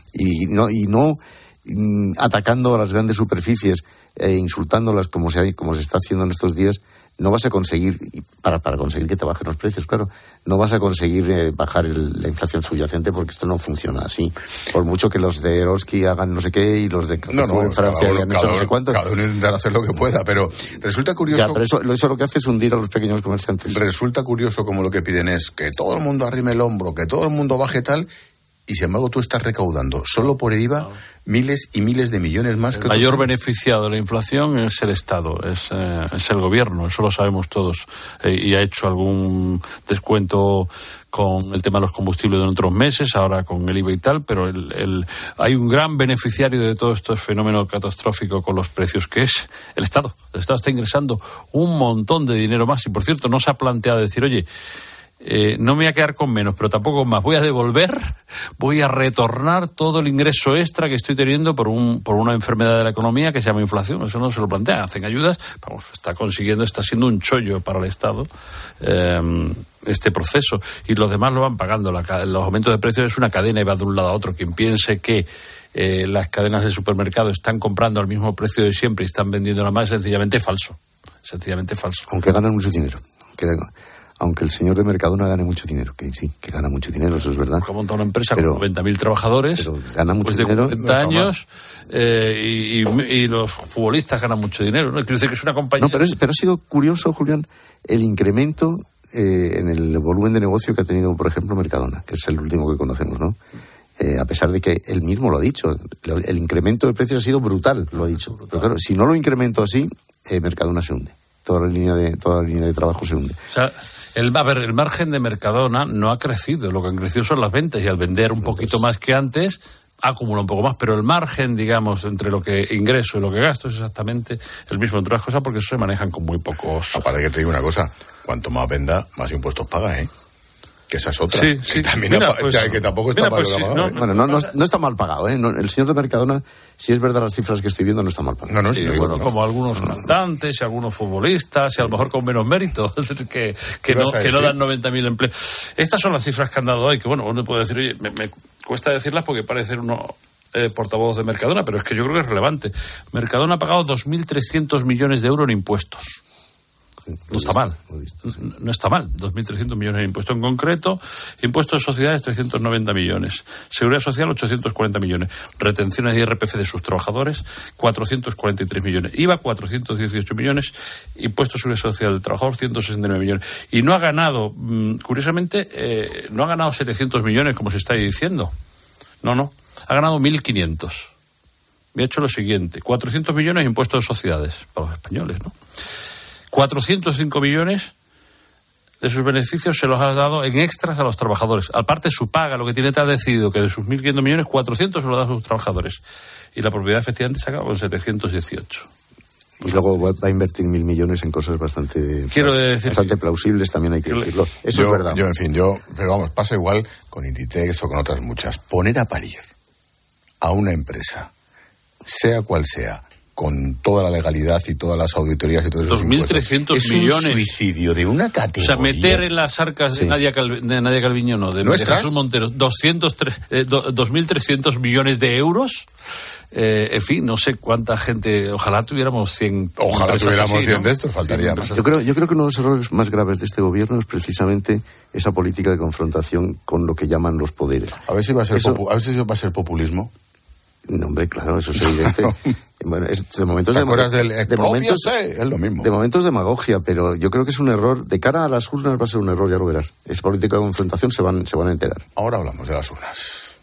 Speaker 13: Y no y no mm, atacando a las grandes superficies e insultándolas como se hay, como se está haciendo en estos días, no vas a conseguir, para, para conseguir que te bajen los precios, claro, no vas a conseguir eh, bajar el, la inflación subyacente, porque esto no funciona así. Por mucho que los de Eroski hagan no sé qué y los de
Speaker 1: no, no,
Speaker 13: en Francia
Speaker 1: uno,
Speaker 13: hayan hecho no sé cuánto.
Speaker 1: Cada uno intentará hacer lo que pueda, pero resulta curioso...
Speaker 13: Ya, pero eso, eso lo que hace es hundir a los pequeños comerciantes.
Speaker 1: Resulta curioso como lo que piden es que todo el mundo arrime el hombro, que todo el mundo baje tal, y sin embargo tú estás recaudando solo por el I V A miles y miles de millones más.
Speaker 12: El
Speaker 1: que
Speaker 12: mayor
Speaker 1: otros...
Speaker 12: beneficiado de la inflación es el Estado, es, eh, es el gobierno, eso lo sabemos todos. Eh, y ha hecho algún descuento con el tema de los combustibles en otros meses, ahora con el I V A y tal, pero el, el, hay un gran beneficiario de todo este fenómeno catastrófico con los precios, que es el Estado. El Estado está ingresando un montón de dinero más, y por cierto no se ha planteado decir, oye, Eh, no me voy a quedar con menos, pero tampoco más. Voy a devolver, voy a retornar todo el ingreso extra que estoy teniendo por un por una enfermedad de la economía que se llama inflación. Eso no se lo plantean. Hacen ayudas, vamos, está consiguiendo, está siendo un chollo para el Estado eh, este proceso. Y los demás lo van pagando. La, los aumentos de precios es una cadena y va de un lado a otro. Quien piense que eh, las cadenas de supermercado están comprando al mismo precio de siempre y están vendiendo nada más, es sencillamente falso. Sencillamente falso.
Speaker 13: Aunque ganan mucho dinero. Que... Aunque el señor de Mercadona gane mucho dinero, que sí, que gana mucho dinero, eso es verdad.
Speaker 12: Ha montado una empresa pero, con noventa mil trabajadores,
Speaker 13: pero gana mucho
Speaker 12: pues de
Speaker 13: dinero,
Speaker 12: cuarenta años, eh, y, y, y los futbolistas ganan mucho dinero, ¿no? Quiero decir que es una compañía...
Speaker 13: No, pero, es, pero ha sido curioso, Julián, el incremento eh, en el volumen de negocio que ha tenido, por ejemplo, Mercadona, que es el último que conocemos, ¿no? Eh, a pesar de que él mismo lo ha dicho, el, el incremento de precios ha sido brutal, lo ha dicho. Brutal. Pero claro, si no lo incremento así, eh, Mercadona se hunde. Toda la línea de toda la línea de trabajo se hunde.
Speaker 12: O sea, el, a ver, el margen de Mercadona no ha crecido, lo que han crecido son las ventas, y al vender un poquito más que antes acumula un poco más, pero el margen, digamos, entre lo que ingreso y lo que gasto es exactamente el mismo, entre otras cosas porque eso se manejan con muy pocos.
Speaker 1: Aparte que te digo una cosa, cuanto más venda, más impuestos paga, ¿eh? Que esa es otra.
Speaker 12: Sí,
Speaker 1: que
Speaker 12: sí.
Speaker 1: También
Speaker 12: Mira,
Speaker 1: ha,
Speaker 12: pues,
Speaker 1: que, que tampoco está
Speaker 12: mira,
Speaker 1: mal
Speaker 12: pues,
Speaker 1: pagado.
Speaker 12: sí, no,
Speaker 1: ¿eh?
Speaker 13: Bueno, no, no, no está mal pagado, ¿eh? No, el señor de Mercadona, si es verdad las cifras que estoy viendo, no está mal pagado.
Speaker 1: No, no,
Speaker 12: sí,
Speaker 1: sí,
Speaker 12: bueno,
Speaker 1: bueno,
Speaker 12: como
Speaker 1: no.
Speaker 12: algunos cantantes y algunos futbolistas, y a lo mejor con menos mérito, que, que, no, que no dan noventa mil empleos. Estas son las cifras que han dado hoy, que bueno, uno puede decir, oye, me, me cuesta decirlas porque parece uno eh, portavoz de Mercadona, pero es que yo creo que es relevante. Mercadona ha pagado dos mil trescientos millones de euros en impuestos. No está mal, no está mal, dos mil trescientos millones en impuestos en concreto, impuestos de sociedades trescientos noventa millones, seguridad social ochocientos cuarenta millones, retenciones de I R P F de sus trabajadores cuatrocientos cuarenta y tres millones, I V A cuatrocientos dieciocho millones, impuestos sobre sociedad del trabajador ciento sesenta y nueve millones, y no ha ganado, curiosamente, eh, no ha ganado setecientos millones como se está diciendo, no, no, ha ganado mil quinientos. Me ha hecho lo siguiente, cuatrocientos millones de impuestos de sociedades para los españoles, ¿no? cuatrocientos cinco millones de sus beneficios se los ha dado en extras a los trabajadores. Aparte su paga, lo que tiene está decidido, que de sus mil quinientos millones, cuatrocientos se lo da a sus trabajadores. Y la propiedad efectivamente se acaba con setecientos dieciocho.
Speaker 13: Y luego va a invertir mil millones en cosas bastante,
Speaker 12: Quiero decir
Speaker 13: bastante
Speaker 12: que,
Speaker 13: plausibles, también hay que decirlo. Eso
Speaker 1: yo,
Speaker 13: es verdad.
Speaker 1: Yo, en fin, yo, pero vamos, pasa igual con Inditex o con otras muchas. Poner a parir a una empresa, sea cual sea, con toda la legalidad y todas las auditorías y todo eso.
Speaker 12: dos mil trescientos millones.
Speaker 1: Es un suicidio de una categoría.
Speaker 12: O sea, meter en las arcas de, sí. Nadia, Calvi, de Nadia Calviño, no, de, de Jesús Montero, doscientos tres, eh, dos mil trescientos millones de euros. Eh, en fin, no sé cuánta gente, ojalá tuviéramos cien.
Speaker 1: Ojalá tuviéramos así, cien, ¿no? De estos, faltaría más.
Speaker 13: Yo creo, yo creo que uno de los errores más graves de este gobierno es precisamente esa política de confrontación con lo que llaman los poderes.
Speaker 1: A ver si va a ser, eso, popu- a ver si va a ser populismo.
Speaker 13: No, hombre, claro, eso es evidente. Bueno, es, de momentos
Speaker 1: ¿Te
Speaker 13: de,
Speaker 1: acuerdas del
Speaker 13: de momentos,
Speaker 1: sé? Es lo mismo.
Speaker 13: De momentos demagogia, pero yo creo que es un error. De cara a las urnas va a ser un error, ya lo verás. Esa política de confrontación se van, se van a enterar.
Speaker 1: Ahora hablamos de las urnas.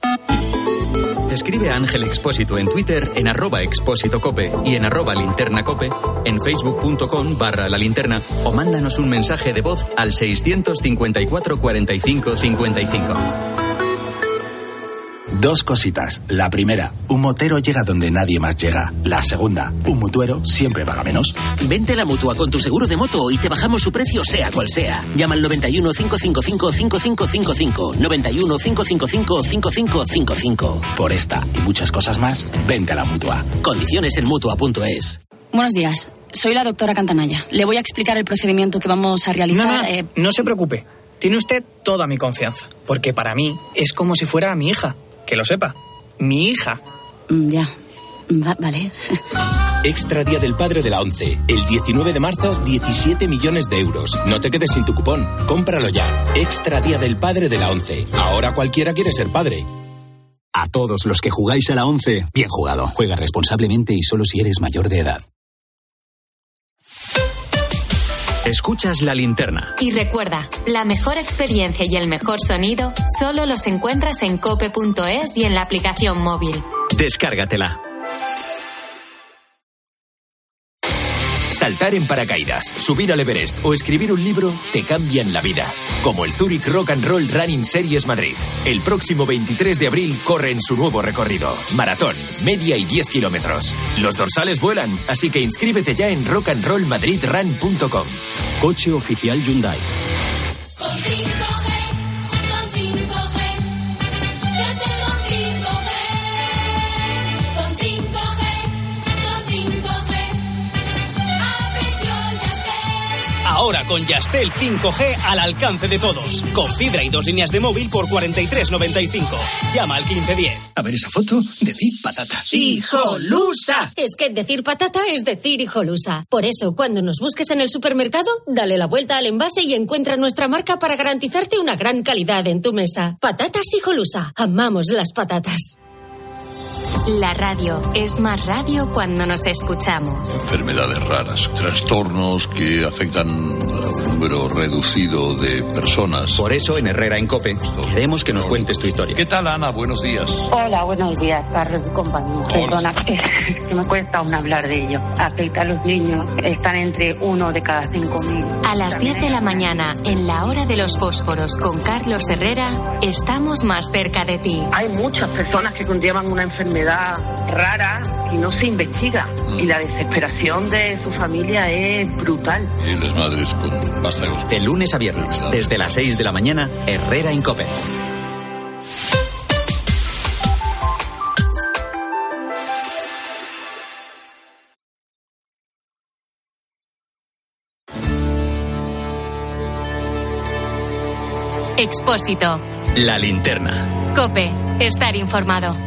Speaker 2: Escribe a Ángel Expósito en Twitter en arroba expósito cope y en arroba linterna cope, en facebook.com barra la linterna, o mándanos un mensaje de voz al seiscientos cincuenta y cuatro cuarenta y cinco cincuenta y cinco.
Speaker 17: Dos cositas. La primera, un motero llega donde nadie más llega. La segunda, un mutuero siempre paga menos.
Speaker 18: Vente a la Mutua con tu seguro de moto y te bajamos su precio sea cual sea. Llama al noventa y uno, cinco cinco cinco, cinco cinco cinco cinco. noventa y uno, cinco cinco cinco, cinco cinco cinco cinco.
Speaker 17: Por esta y muchas cosas más, vente a la Mutua.
Speaker 18: Condiciones en mutua punto es.
Speaker 19: Buenos días. Soy la doctora Cantanaya. Le voy a explicar el procedimiento que vamos a realizar.
Speaker 20: No, no,
Speaker 19: eh...
Speaker 20: no se preocupe. Tiene usted toda mi confianza. Porque para mí es como si fuera mi hija. Que lo sepa. Mi hija.
Speaker 19: Ya. Va, vale.
Speaker 21: Extra Día del Padre de la ONCE. El diecinueve de marzo, diecisiete millones de euros. No te quedes sin tu cupón. Cómpralo ya. Extra Día del Padre de la ONCE. Ahora cualquiera quiere ser padre.
Speaker 22: A todos los que jugáis a la ONCE, bien jugado. Juega responsablemente y solo si eres mayor de edad.
Speaker 2: Escuchas La Linterna.
Speaker 3: Y recuerda, la mejor experiencia y el mejor sonido solo los encuentras en cope punto es y en la aplicación móvil.
Speaker 2: Descárgatela.
Speaker 23: Saltar en paracaídas, subir al Everest o escribir un libro te cambian la vida. Como el Zurich Rock and Roll Running Series Madrid. El próximo veintitrés de abril corre en su nuevo recorrido. Maratón, media y diez kilómetros. Los dorsales vuelan, así que inscríbete ya en rock and roll madrid run punto com.
Speaker 22: Coche oficial Hyundai.
Speaker 24: Ahora con Yastel cinco G al alcance de todos. Con fibra y dos líneas de móvil por cuarenta y tres noventa y cinco. Llama al quince diez.
Speaker 25: A ver esa foto, decir patata.
Speaker 26: ¡Hijolusa! Es que decir patata es decir hijolusa. Por eso, cuando nos busques en el supermercado, dale la vuelta al envase y encuentra nuestra marca para garantizarte una gran calidad en tu mesa. Patatas Hijolusa. Amamos las patatas.
Speaker 3: La radio es más radio cuando nos escuchamos.
Speaker 5: Enfermedades raras, trastornos que afectan a un número reducido de personas.
Speaker 2: Por eso en Herrera en COPE queremos que nos cuentes tu historia.
Speaker 5: ¿Qué tal, Ana? Buenos días.
Speaker 27: Hola, buenos días, Carlos y compañía. Perdona, que me cuesta aún hablar de ello. Afecta a los niños, están entre uno de cada cinco mil.
Speaker 3: A las diez de la mañana, en la hora de los fósforos con Carlos Herrera, estamos más cerca de ti.
Speaker 27: Hay muchas personas que conllevan una enfermedad rara y no se investiga, mm. y la desesperación de su familia es brutal.
Speaker 5: Y las madres con vástagos.
Speaker 2: De lunes a viernes, desde las seis de la mañana, Herrera en COPE.
Speaker 3: Expósito.
Speaker 2: La Linterna.
Speaker 3: COPE. Estar informado.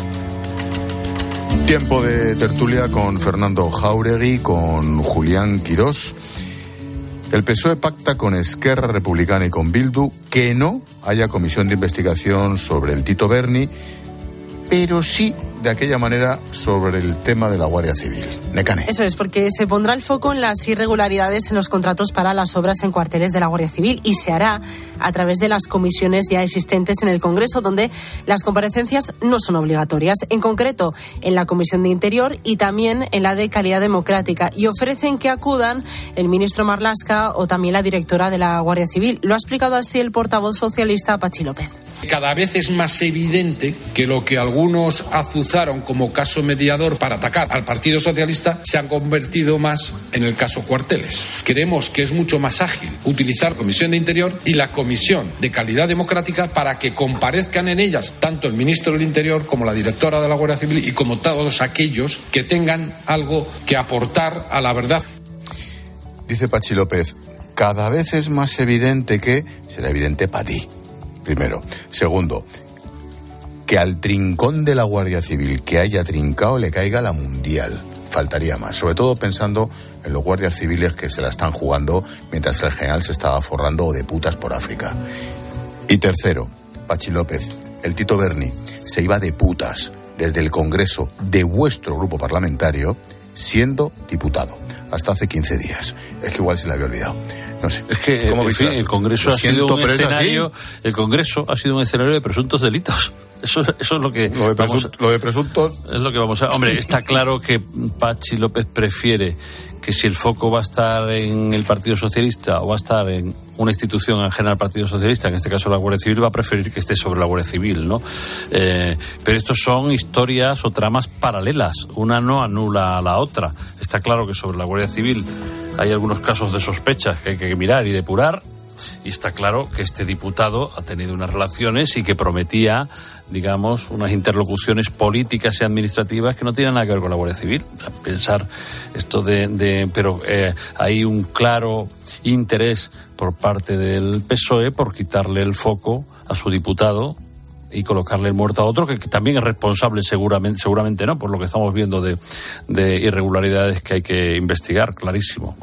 Speaker 1: Tiempo de tertulia con Fernando Jáuregui, con Julián Quirós. El P S O E pacta con Esquerra Republicana y con Bildu que no haya comisión de investigación sobre el Tito Berni, pero sí de aquella manera sobre el tema de la Guardia Civil. Necane.
Speaker 15: Eso es, porque se pondrá el foco en las irregularidades en los contratos para las obras en cuarteles de la Guardia Civil y se hará a través de las comisiones ya existentes en el Congreso, donde las comparecencias no son obligatorias, en concreto en la Comisión de Interior y también en la de Calidad Democrática, y ofrecen que acudan el ministro Marlaska o también la directora de la Guardia Civil. Lo ha explicado así el portavoz socialista Patxi López.
Speaker 28: Cada vez es más evidente que lo que algunos azuzaron como caso mediador para atacar al Partido Socialista se han convertido más en el caso Cuarteles. Creemos que es mucho más ágil utilizar Comisión de Interior y la Comisión de Calidad Democrática para que comparezcan en ellas tanto el ministro del Interior como la directora de la Guardia Civil y como todos aquellos que tengan algo que aportar a la verdad.
Speaker 1: Dice Patxi López, cada vez es más evidente que... Será evidente para ti, primero. Segundo, que al trincón de la Guardia Civil que haya trincado le caiga la mundial. Faltaría más, sobre todo pensando en los guardias civiles que se la están jugando mientras el general se estaba forrando de putas por África. Y tercero, Patxi López, el Tito Berni se iba de putas desde el Congreso de vuestro grupo parlamentario siendo diputado, hasta hace quince días. Es que igual se le había olvidado. No sé.
Speaker 12: Es que en fin, el Congreso ha sido un escenario, el Congreso ha sido un escenario de presuntos delitos. Eso, eso es lo que
Speaker 1: lo de, presun-
Speaker 12: vamos,
Speaker 1: lo de presuntos
Speaker 12: es lo que vamos a. Hombre, está claro que Patxi López prefiere que si el foco va a estar en el Partido Socialista o va a estar en una institución ajena al Partido Socialista, en este caso la Guardia Civil, va a preferir que esté sobre la Guardia Civil, ¿no? Eh, pero estos son historias o tramas paralelas, una no anula a la otra. Está claro que sobre la Guardia Civil hay algunos casos de sospechas que hay que mirar y depurar, y está claro que este diputado ha tenido unas relaciones y que prometía, digamos, unas interlocuciones políticas y administrativas que no tienen nada que ver con la Guardia Civil. O sea, pensar esto de... de pero eh, hay un claro interés por parte del P S O E por quitarle el foco a su diputado y colocarle el muerto a otro, que, que también es responsable seguramente, seguramente no, por lo que estamos viendo de, de irregularidades que hay que investigar, clarísimo.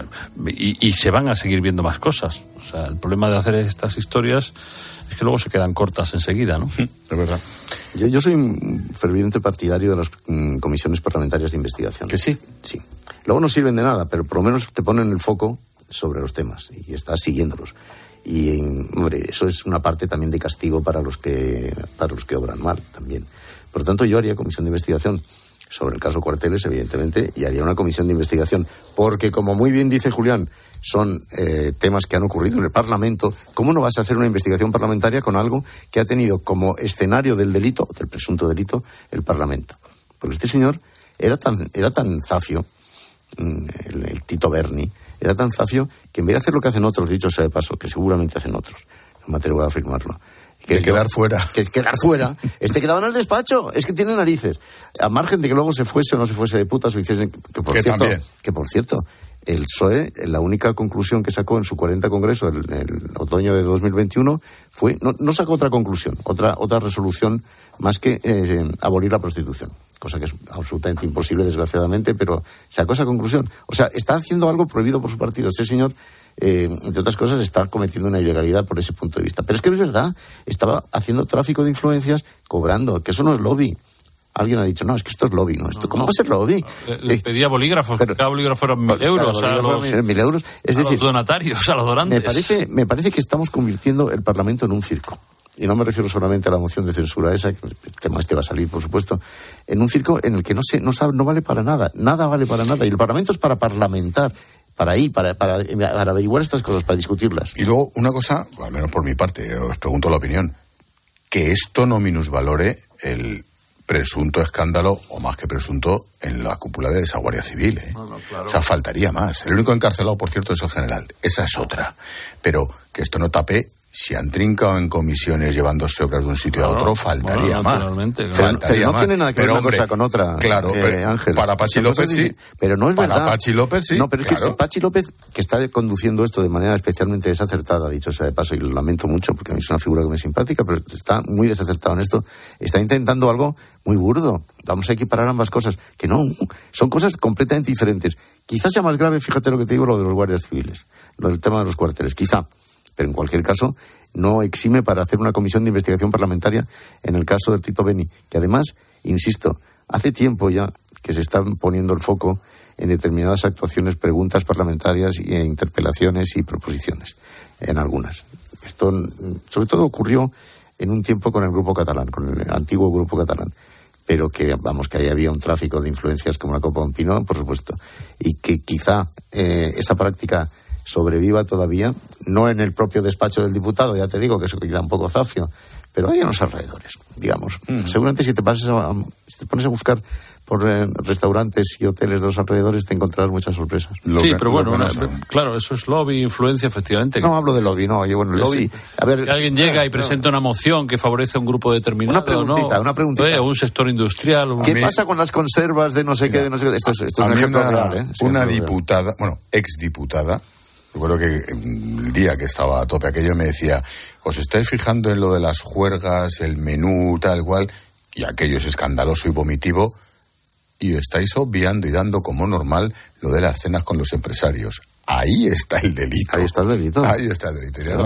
Speaker 12: Y, y se van a seguir viendo más cosas. O sea, el problema de hacer estas historias es que luego se quedan cortas enseguida, ¿no?
Speaker 13: Es verdad. Yo, yo soy un ferviente partidario de las mm, comisiones parlamentarias de investigación.
Speaker 1: ¿Que sí?
Speaker 13: Sí. Luego no sirven de nada, pero por lo menos te ponen el foco sobre los temas y estás siguiéndolos. Y, hombre, eso es una parte también de castigo para los que para los que obran mal también. Por lo tanto, yo haría comisión de investigación sobre el caso Cuarteles, evidentemente, y haría una comisión de investigación, porque, como muy bien dice Julián, son eh, temas que han ocurrido en el Parlamento. ¿Cómo no vas a hacer una investigación parlamentaria con algo que ha tenido como escenario del delito, del presunto delito, el Parlamento? Porque este señor era tan, era tan zafio, el, el Tito Berni, era tan zafio que en vez de hacer lo que hacen otros, dicho sea de paso, que seguramente hacen otros, no me atrevo a afirmarlo,
Speaker 1: que es quedar fuera.
Speaker 13: Que es quedar fuera. Este quedaba en el despacho, es que tiene narices. A margen de que luego se fuese o no se fuese de putas o hiciesen... Que por,
Speaker 1: que
Speaker 13: cierto,
Speaker 1: también.
Speaker 13: que por cierto, el P S O E, la única conclusión que sacó en su cuarenta Congreso el, el otoño de dos mil veintiuno fue... No, no sacó otra conclusión, otra, otra resolución más que eh, abolir la prostitución. Cosa que es absolutamente imposible, desgraciadamente, pero sacó esa conclusión. O sea, está haciendo algo prohibido por su partido. Este señor, eh, entre otras cosas, está cometiendo una ilegalidad por ese punto de vista. Pero es que es verdad, estaba haciendo tráfico de influencias, cobrando, que eso no es lobby. Alguien ha dicho, no, es que esto es lobby, ¿no? Esto,
Speaker 12: no,
Speaker 13: ¿Cómo
Speaker 12: no.
Speaker 13: va a ser lobby?
Speaker 12: Le, le pedía bolígrafos, pero, cada bolígrafo era mil euros.
Speaker 13: Cada
Speaker 12: a los,
Speaker 13: mil euros. Es
Speaker 12: a
Speaker 13: decir,
Speaker 12: los donatarios, a los donantes.
Speaker 13: Me parece, me parece que estamos convirtiendo el Parlamento en un circo. Y no me refiero solamente a la moción de censura esa, que el tema este va a salir, por supuesto, en un circo en el que no se, no sabe, no vale para nada, nada vale para nada. Y el Parlamento es para parlamentar, para ahí, para, para, para averiguar estas cosas, para discutirlas.
Speaker 1: Y luego, una cosa, al menos por mi parte, os pregunto la opinión, que esto no minusvalore el presunto escándalo, o más que presunto, en la cúpula de esa Guardia Civil, ¿eh?
Speaker 12: No, no, claro.
Speaker 1: O sea, faltaría más. El único encarcelado, por cierto, es el general. Esa es otra. Pero que esto no tape... Si han trincado en comisiones llevándose obras de un sitio
Speaker 12: claro,
Speaker 1: a otro, faltaría
Speaker 12: bueno,
Speaker 1: más.
Speaker 12: Claro.
Speaker 13: Faltaría pero no
Speaker 1: más.
Speaker 13: tiene nada que
Speaker 1: pero,
Speaker 13: ver una
Speaker 1: hombre,
Speaker 13: cosa con otra,
Speaker 1: claro,
Speaker 13: eh,
Speaker 1: pero
Speaker 13: Ángel.
Speaker 1: Para Pachi López sí.
Speaker 13: Pero no es
Speaker 1: para
Speaker 13: verdad.
Speaker 1: Para Pachi López sí.
Speaker 13: No, pero es
Speaker 1: claro.
Speaker 13: que Pachi López, que está conduciendo esto de manera especialmente desacertada, dicho sea de paso, y lo lamento mucho porque a mí es una figura que me es simpática, pero está muy desacertado en esto, está intentando algo muy burdo. Vamos a equiparar ambas cosas. Que no, son cosas completamente diferentes. Quizás sea más grave, fíjate lo que te digo, lo de los guardias civiles, lo del tema de los cuarteles, quizá. Pero en cualquier caso, no exime para hacer una comisión de investigación parlamentaria en el caso del Tito Beni, que además, insisto, hace tiempo ya que se están poniendo el foco en determinadas actuaciones, preguntas parlamentarias e interpelaciones y proposiciones, en algunas. Esto, sobre todo, ocurrió en un tiempo con el Grupo Catalán, con el antiguo Grupo Catalán, pero que, vamos, que ahí había un tráfico de influencias como la Copa de un Pino, por supuesto, y que quizá eh, esa práctica sobreviva todavía, no en el propio despacho del diputado, ya te digo que eso queda un poco zafio, pero hay en los alrededores, digamos. Uh-huh. Seguramente si te, pasas a, si te pones a buscar por eh, restaurantes y hoteles de los alrededores te encontrarás muchas sorpresas.
Speaker 12: Sí, que, pero bueno, una, claro, eso es lobby, influencia, efectivamente.
Speaker 13: No hablo de lobby, no, oye, bueno, el lobby... A ver,
Speaker 12: que alguien llega y presenta no. una moción que favorece a un grupo determinado,
Speaker 13: una preguntita,
Speaker 12: ¿no?
Speaker 13: una preguntita.
Speaker 12: Oye, un sector industrial... Un...
Speaker 13: ¿Qué mí... pasa con las conservas de no sé Mira, qué, de no sé qué? Esto es, esto es un ejemplo
Speaker 1: una,
Speaker 13: real, ¿eh? Sí,
Speaker 1: una diputada, real. bueno, exdiputada, recuerdo que el día que estaba a tope aquello me decía, os estáis fijando en lo de las juergas, el menú, tal cual, y aquello es escandaloso y vomitivo, y estáis obviando y dando como normal lo de las cenas con los empresarios. Ahí está el delito.
Speaker 13: Ahí está el delito.
Speaker 1: Ahí está el delito. Claro.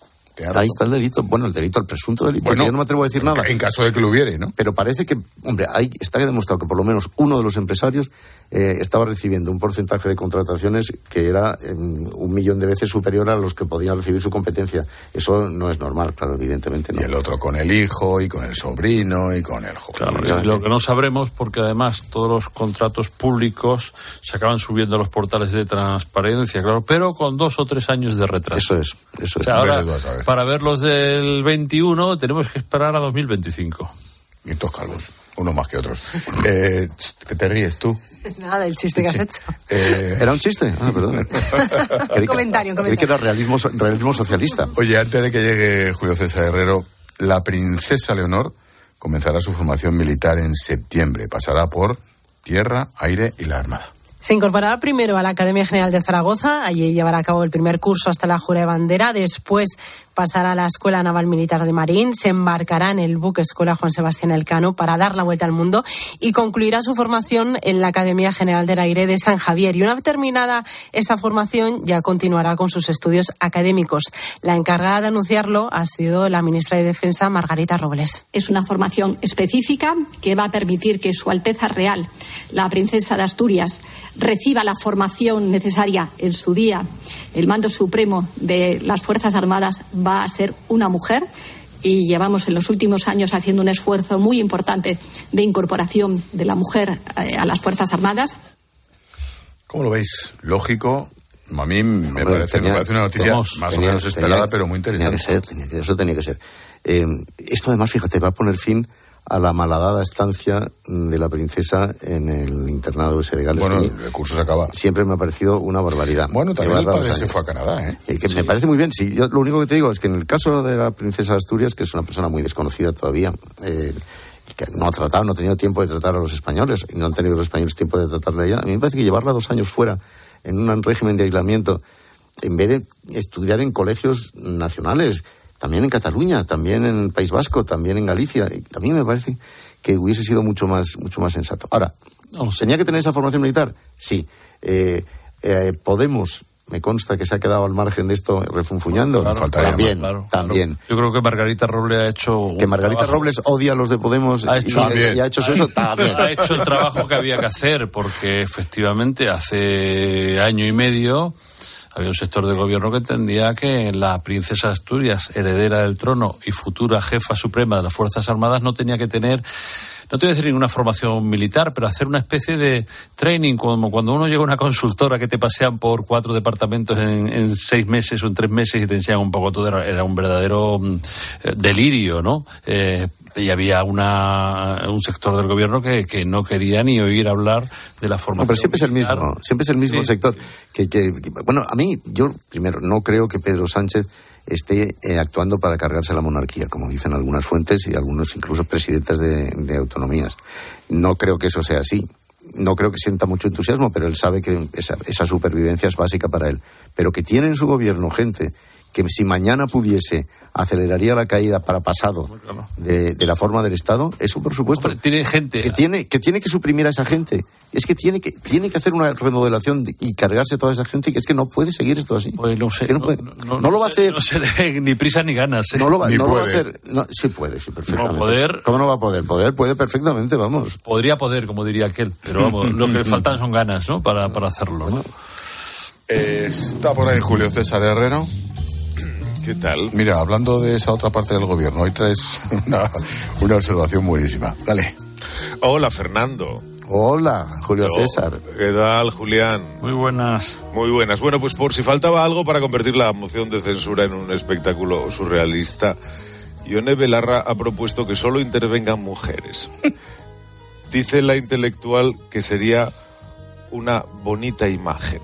Speaker 13: Ahí está el delito. Bueno, el delito, el presunto delito. Bueno, yo no me atrevo a decir
Speaker 1: en
Speaker 13: nada.
Speaker 1: En caso de que lo hubiere, ¿no?
Speaker 13: Pero parece que, hombre, ahí está demostrado que por lo menos uno de los empresarios eh, estaba recibiendo un porcentaje de contrataciones que era eh, un millón de veces superior a los que podían recibir su competencia. Eso no es normal, claro, evidentemente no.
Speaker 1: Y el otro con el hijo, y con el sobrino, y con el joven.
Speaker 12: Claro, lo que no sabremos, porque además todos los contratos públicos se acaban subiendo a los portales de transparencia, claro, pero con dos o tres años de retraso.
Speaker 13: Eso es, eso es.
Speaker 12: O sea, ahora, para ver los del veintiuno, tenemos que esperar a dos mil veinticinco.
Speaker 1: Y estos calvos, unos más que otros. Eh, ¿Qué te ríes tú?
Speaker 15: Nada, del chiste que has hecho.
Speaker 13: Eh, ¿Era un chiste? Ah, perdón.
Speaker 15: un comentario, un comentario.
Speaker 13: Creí que era realismo, realismo socialista.
Speaker 1: Oye, antes de que llegue Julio César Herrero, la princesa Leonor comenzará su formación militar en septiembre. Pasará por tierra, aire y la armada.
Speaker 15: Se incorporará primero a la Academia General de Zaragoza, allí llevará a cabo el primer curso hasta la jura de bandera, después pasará a la Escuela Naval Militar de Marín, se embarcará en el buque Escuela Juan Sebastián Elcano para dar la vuelta al mundo y concluirá su formación en la Academia General del Aire de San Javier. Y una vez terminada esta formación ya continuará con sus estudios académicos. La encargada de anunciarlo ha sido la ministra de Defensa, Margarita Robles.
Speaker 4: Es una formación específica que va a permitir que Su Alteza Real, la Princesa de Asturias, reciba la formación necesaria en su día. El mando supremo de las Fuerzas Armadas va a ser una mujer y llevamos en los últimos años haciendo un esfuerzo muy importante de incorporación de la mujer a las Fuerzas Armadas.
Speaker 1: ¿Cómo lo veis? Lógico. A mí me,
Speaker 13: Hombre,
Speaker 1: parece,
Speaker 13: tenía,
Speaker 1: me parece una noticia
Speaker 13: vamos,
Speaker 1: más
Speaker 13: tenía,
Speaker 1: o menos esperada,
Speaker 13: tenía,
Speaker 1: pero muy interesante.
Speaker 13: Tenía que ser, tenía que, eso tenía que ser. Eh, esto además, fíjate, va a poner fin a la malhadada estancia de la princesa en el internado ese de Gales.
Speaker 1: Bueno, el curso se acaba.
Speaker 13: Siempre me ha parecido una barbaridad.
Speaker 1: Bueno, también el padre se fue a Canadá, ¿eh?
Speaker 13: Que
Speaker 1: sí.
Speaker 13: Me parece muy bien. Sí, yo lo único que te digo es que en el caso de la princesa de Asturias, que es una persona muy desconocida todavía, eh, que no ha tratado, no ha tenido tiempo de tratar a los españoles, y no han tenido los españoles tiempo de tratarla a ella, a mí me parece que llevarla dos años fuera, en un régimen de aislamiento, en vez de estudiar en colegios nacionales, también en Cataluña, también en el País Vasco, también en Galicia, a mí me parece que hubiese sido mucho más mucho más sensato. Ahora, no, ¿tenía que tener esa formación militar? Sí. Eh, eh, Podemos, me consta que se ha quedado al margen de esto refunfuñando.
Speaker 12: Claro,
Speaker 13: también,
Speaker 12: claro,
Speaker 13: también.
Speaker 12: Claro. Yo creo que Margarita Robles ha hecho...
Speaker 13: Que Margarita trabajo. Robles odia a los de Podemos
Speaker 12: ha hecho,
Speaker 13: y, y ha hecho eso, también.
Speaker 12: Ha hecho el trabajo que había que hacer, porque efectivamente hace año y medio había un sector del gobierno que entendía que la princesa de Asturias, heredera del trono y futura jefa suprema de las Fuerzas Armadas, no tenía que tener, no te voy a decir ninguna formación militar, pero hacer una especie de training, como cuando uno llega a una consultora que te pasean por cuatro departamentos en, en seis meses o en tres meses y te enseñan un poco todo. Era, era un verdadero eh, delirio, ¿no? Eh, y había una un sector del gobierno que, que no quería ni oír hablar de la formación.
Speaker 13: No, pero siempre militar. es el mismo, siempre es el mismo
Speaker 12: sí,
Speaker 13: sector.
Speaker 12: Sí.
Speaker 13: Que, que, que, bueno, a mí, yo primero no creo que Pedro Sánchez esté eh, actuando para cargarse la monarquía, como dicen algunas fuentes y algunos incluso presidentes de, de autonomías. No creo que eso sea así. No creo que sienta mucho entusiasmo, pero él sabe que esa, esa supervivencia es básica para él. Pero que tiene en su gobierno gente que si mañana pudiese aceleraría la caída para pasado de, de la forma del Estado, eso por supuesto.
Speaker 12: Hombre, tiene gente
Speaker 13: que tiene que tiene que suprimir a esa gente. Es que tiene que tiene que hacer una remodelación y cargarse a toda esa gente, que es que no puede seguir esto así.
Speaker 12: Pues no sé,
Speaker 13: no,
Speaker 12: no,
Speaker 13: puede,
Speaker 12: no,
Speaker 13: no,
Speaker 12: no
Speaker 13: lo va
Speaker 12: sé,
Speaker 13: a hacer.
Speaker 12: No se le ni prisa ni ganas. ¿eh?
Speaker 13: No lo va,
Speaker 1: ni
Speaker 13: no
Speaker 1: puede.
Speaker 13: Lo va a hacer. No, sí puede, sí, perfectamente.
Speaker 12: No poder.
Speaker 13: ¿Cómo no va a poder? Poder puede perfectamente, vamos.
Speaker 12: Podría poder, como diría aquel, pero vamos, lo que le faltan son ganas, ¿no? Para, para hacerlo, ¿no?
Speaker 1: Eh, está por ahí Julio César Herrero.
Speaker 6: ¿Qué tal?
Speaker 1: Mira, hablando de esa otra parte del gobierno, hoy traes una, una observación buenísima. Dale.
Speaker 6: Hola, Fernando.
Speaker 13: Hola, Julio
Speaker 6: Hola.
Speaker 13: César.
Speaker 6: ¿Qué tal, Julián?
Speaker 12: Muy buenas.
Speaker 6: Muy buenas. Bueno, pues por si faltaba algo para convertir la moción de censura en un espectáculo surrealista, Ione Belarra ha propuesto que solo intervengan mujeres. Dice la intelectual que sería una bonita imagen.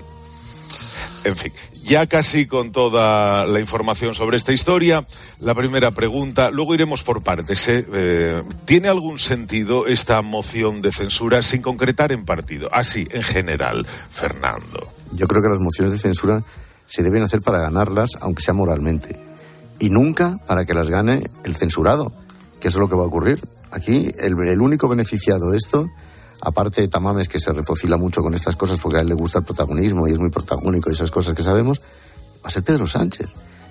Speaker 6: En fin, ya casi con toda la información sobre esta historia, la primera pregunta, luego iremos por partes, ¿eh? Eh, ¿tiene algún sentido esta moción de censura sin concretar en partido? Así, en general, Fernando.
Speaker 13: Yo creo que las mociones de censura se deben hacer para ganarlas, aunque sea moralmente, y nunca para que las gane el censurado, que eso es lo que va a ocurrir. Aquí el, el único beneficiado de esto, aparte de Tamames, que se refocila mucho con estas cosas porque a él le gusta el protagonismo y es muy protagónico y esas cosas que sabemos, va a ser Pedro Sánchez.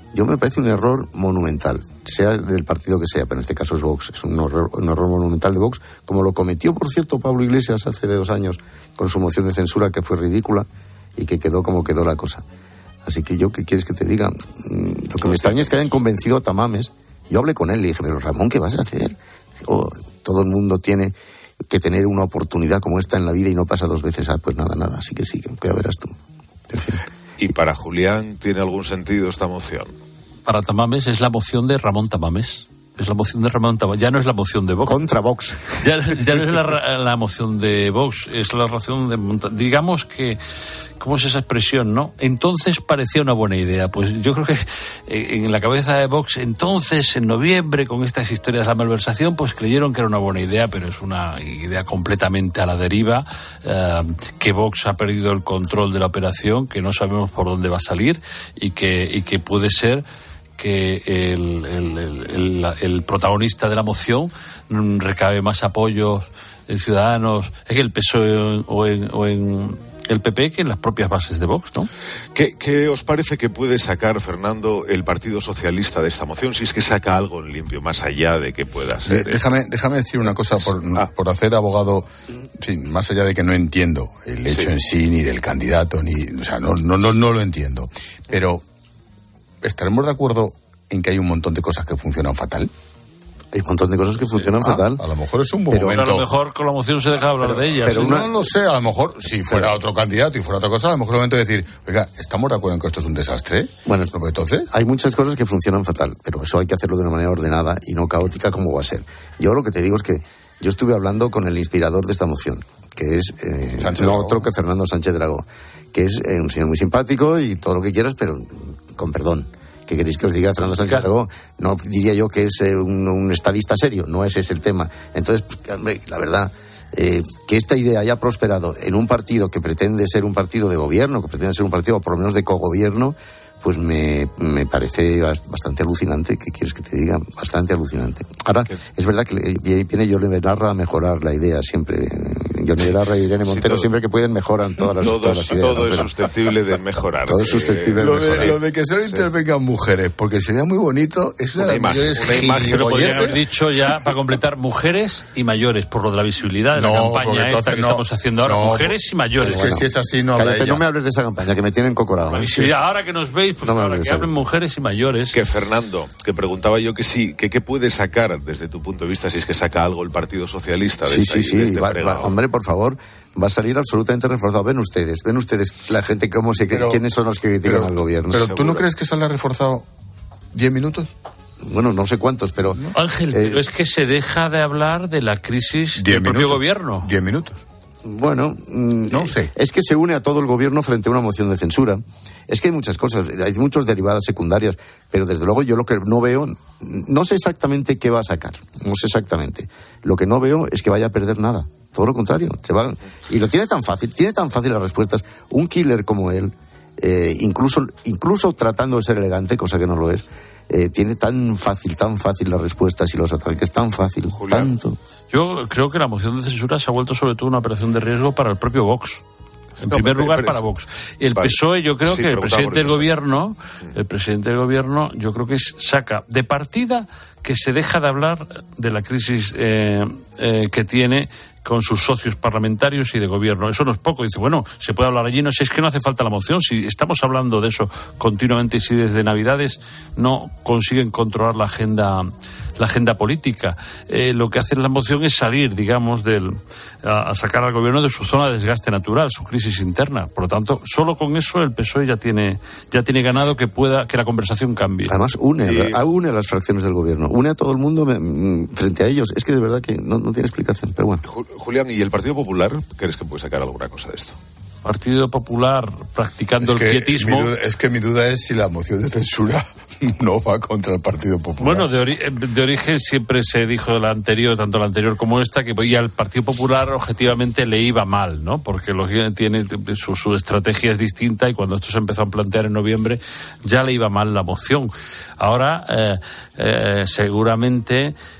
Speaker 13: Yo me parece un error monumental, sea del partido que sea, pero en este caso es Vox. Es un error, un error monumental de Vox, como lo cometió, por cierto, Pablo Iglesias hace de dos años con su moción de censura, que fue ridícula y que quedó como quedó la cosa. Así que yo, ¿qué quieres que te diga? Lo que me extraña es que hayan convencido a Tamames. Yo hablé con él y le dije, pero Ramón, ¿qué vas a hacer? Oh, todo el mundo tiene que tener una oportunidad como esta en la vida y no pasa dos veces. Ah, pues nada, nada. Así que sí, que ya verás tú. En fin.
Speaker 6: ¿Y para Julián tiene algún sentido esta moción?
Speaker 12: Para Tamames es la moción de Ramón Tamames. Es la moción de Ramón Tamames. Ya no es la moción de Vox.
Speaker 13: Contra Vox.
Speaker 12: Ya, ya no es la, la moción de Vox. Es la razón de... Digamos que... ¿Cómo es esa expresión, no? Entonces parecía una buena idea. Pues yo creo que en la cabeza de Vox, entonces, en noviembre, con estas historias de la malversación, pues creyeron que era una buena idea, pero es una idea completamente a la deriva, eh, que Vox ha perdido el control de la operación, que no sabemos por dónde va a salir y que, y que puede ser que el, el, el, el, el protagonista de la moción recabe más apoyos en Ciudadanos, es que el P S O E o en... O en el P P que en las propias bases de Vox, ¿no?
Speaker 6: ¿Qué, ¿Qué os parece que puede sacar, Fernando, el Partido Socialista de esta moción, si es que saca algo en limpio, más allá de que pueda ser?
Speaker 1: De, déjame, déjame decir una cosa, por, ah. por hacer abogado, sí, más allá de que no entiendo el hecho sí. en sí, ni del candidato, ni, o sea, no, no, no, no lo entiendo. Pero, ¿estaremos de acuerdo en que hay un montón de cosas que funcionan fatal?
Speaker 13: Hay un montón de cosas que funcionan
Speaker 1: ah,
Speaker 13: fatal.
Speaker 1: A lo mejor es un buen
Speaker 13: pero,
Speaker 1: momento.
Speaker 12: A lo mejor con la moción se deja hablar
Speaker 1: pero,
Speaker 12: de ellas.
Speaker 1: Pero
Speaker 12: ¿sí?
Speaker 1: no lo sé, a lo mejor si fuera otro candidato y fuera otra cosa, a lo mejor es el momento de decir, oiga, ¿estamos de acuerdo en que esto es un desastre?
Speaker 13: Bueno,
Speaker 1: ¿no? Pues entonces...
Speaker 13: hay muchas cosas que funcionan fatal, pero eso hay que hacerlo de una manera ordenada y no caótica como va a ser. Yo lo que te digo es que yo estuve hablando con el inspirador de esta moción, que es eh, no otro que Fernando Sánchez Dragó, que es eh, un señor muy simpático y todo lo que quieras, pero con perdón. ¿Qué queréis que os diga Fernando Sánchez Dragó? No diría yo que es eh, un, un estadista serio, no ese es el tema. Entonces, pues, hombre, la verdad, eh, que esta idea haya prosperado en un partido que pretende ser un partido de gobierno, que pretende ser un partido por lo menos de cogobierno, pues me, me parece bastante alucinante. ¿Qué quieres que te diga? Bastante alucinante. Ahora, ¿qué? Es verdad que viene Yone Belarra a mejorar la idea siempre. Yone Belarra y Irene Montero sí, siempre que pueden mejoran todas las,
Speaker 6: todos,
Speaker 13: todas las ideas.
Speaker 6: Todo ¿no? es susceptible de mejorar.
Speaker 13: Todo es susceptible eh, de mejorar.
Speaker 1: Lo de, lo de que solo sí. intervengan mujeres, porque sería muy bonito, es una, una de las mayores
Speaker 12: gilipolleces. Pero podrían haber dicho ya, para completar, mujeres y mayores, por lo de la visibilidad de no, la campaña esta que no, estamos haciendo ahora. No, mujeres y mayores.
Speaker 1: Es que bueno, si es así, no habrá
Speaker 13: cállate, no me hables de esa campaña, que me tienen cocorado.
Speaker 12: La visibilidad, ahora que nos veis, pues no ahora que hablen mujeres y mayores.
Speaker 6: Que Fernando, que preguntaba yo que sí, que qué puede sacar desde tu punto de vista, si es que saca algo el Partido Socialista de
Speaker 13: sí,
Speaker 6: esta,
Speaker 13: sí, sí,
Speaker 6: de este
Speaker 13: va, va, hombre, por favor, va a salir absolutamente reforzado. Ven ustedes, ven ustedes la gente cómo se pero, quiénes son los que critican pero, al gobierno.
Speaker 1: Pero ¿tú no crees que saldrá reforzado diez minutos?
Speaker 13: Bueno, no sé cuántos, pero
Speaker 12: Ángel, eh, pero es que se deja de hablar de la crisis del propio
Speaker 1: minutos,
Speaker 12: gobierno.
Speaker 1: Diez minutos.
Speaker 13: Bueno,
Speaker 1: no sé.
Speaker 13: Es que se une a todo el gobierno frente a una moción de censura. Es que hay muchas cosas, hay muchas derivadas secundarias, pero desde luego yo lo que no veo, no sé exactamente qué va a sacar, no sé exactamente. Lo que no veo es que vaya a perder nada, todo lo contrario. Se va, y lo tiene tan fácil, tiene tan fácil las respuestas. Un killer como él, eh, incluso, incluso tratando de ser elegante, cosa que no lo es, eh, tiene tan fácil, tan fácil las respuestas y los ataques, tan fácil, Julián. Tanto.
Speaker 12: Yo creo que la moción de censura se ha vuelto sobre todo una operación de riesgo para el propio Vox. En no, primer pero, lugar, pero, para Vox. El vale. P S O E, yo creo sí, que el presidente del gobierno, el presidente del gobierno, yo creo que es, saca de partida que se deja de hablar de la crisis eh, eh, que tiene con sus socios parlamentarios y de gobierno. Eso no es poco. Dice, bueno, se puede hablar allí, no sé, es que no hace falta la moción. Si estamos hablando de eso continuamente y si desde Navidades no consiguen controlar la agenda la agenda política. Eh, lo que hace la moción es salir, digamos, del, a, a sacar al gobierno de su zona de desgaste natural, su crisis interna. Por lo tanto, solo con eso el P S O E ya tiene ya tiene ganado que pueda que la conversación cambie.
Speaker 13: Además, une, sí. une a las fracciones del gobierno, une a todo el mundo me, frente a ellos. Es que de verdad que no, no tiene explicación, pero bueno.
Speaker 6: Julián, ¿y el Partido Popular crees que puede sacar alguna cosa de esto?
Speaker 12: Partido Popular practicando
Speaker 1: es que
Speaker 12: el quietismo.
Speaker 1: Duda, es que mi duda es si la moción de censura no va contra el Partido Popular.
Speaker 12: Bueno, de, ori- de origen siempre se dijo la anterior, tanto la anterior como esta, que y al Partido Popular objetivamente le iba mal, ¿no? Porque lo que tiene su, su estrategia es distinta y cuando esto se empezó a plantear en noviembre ya le iba mal la moción. Ahora eh, eh, seguramente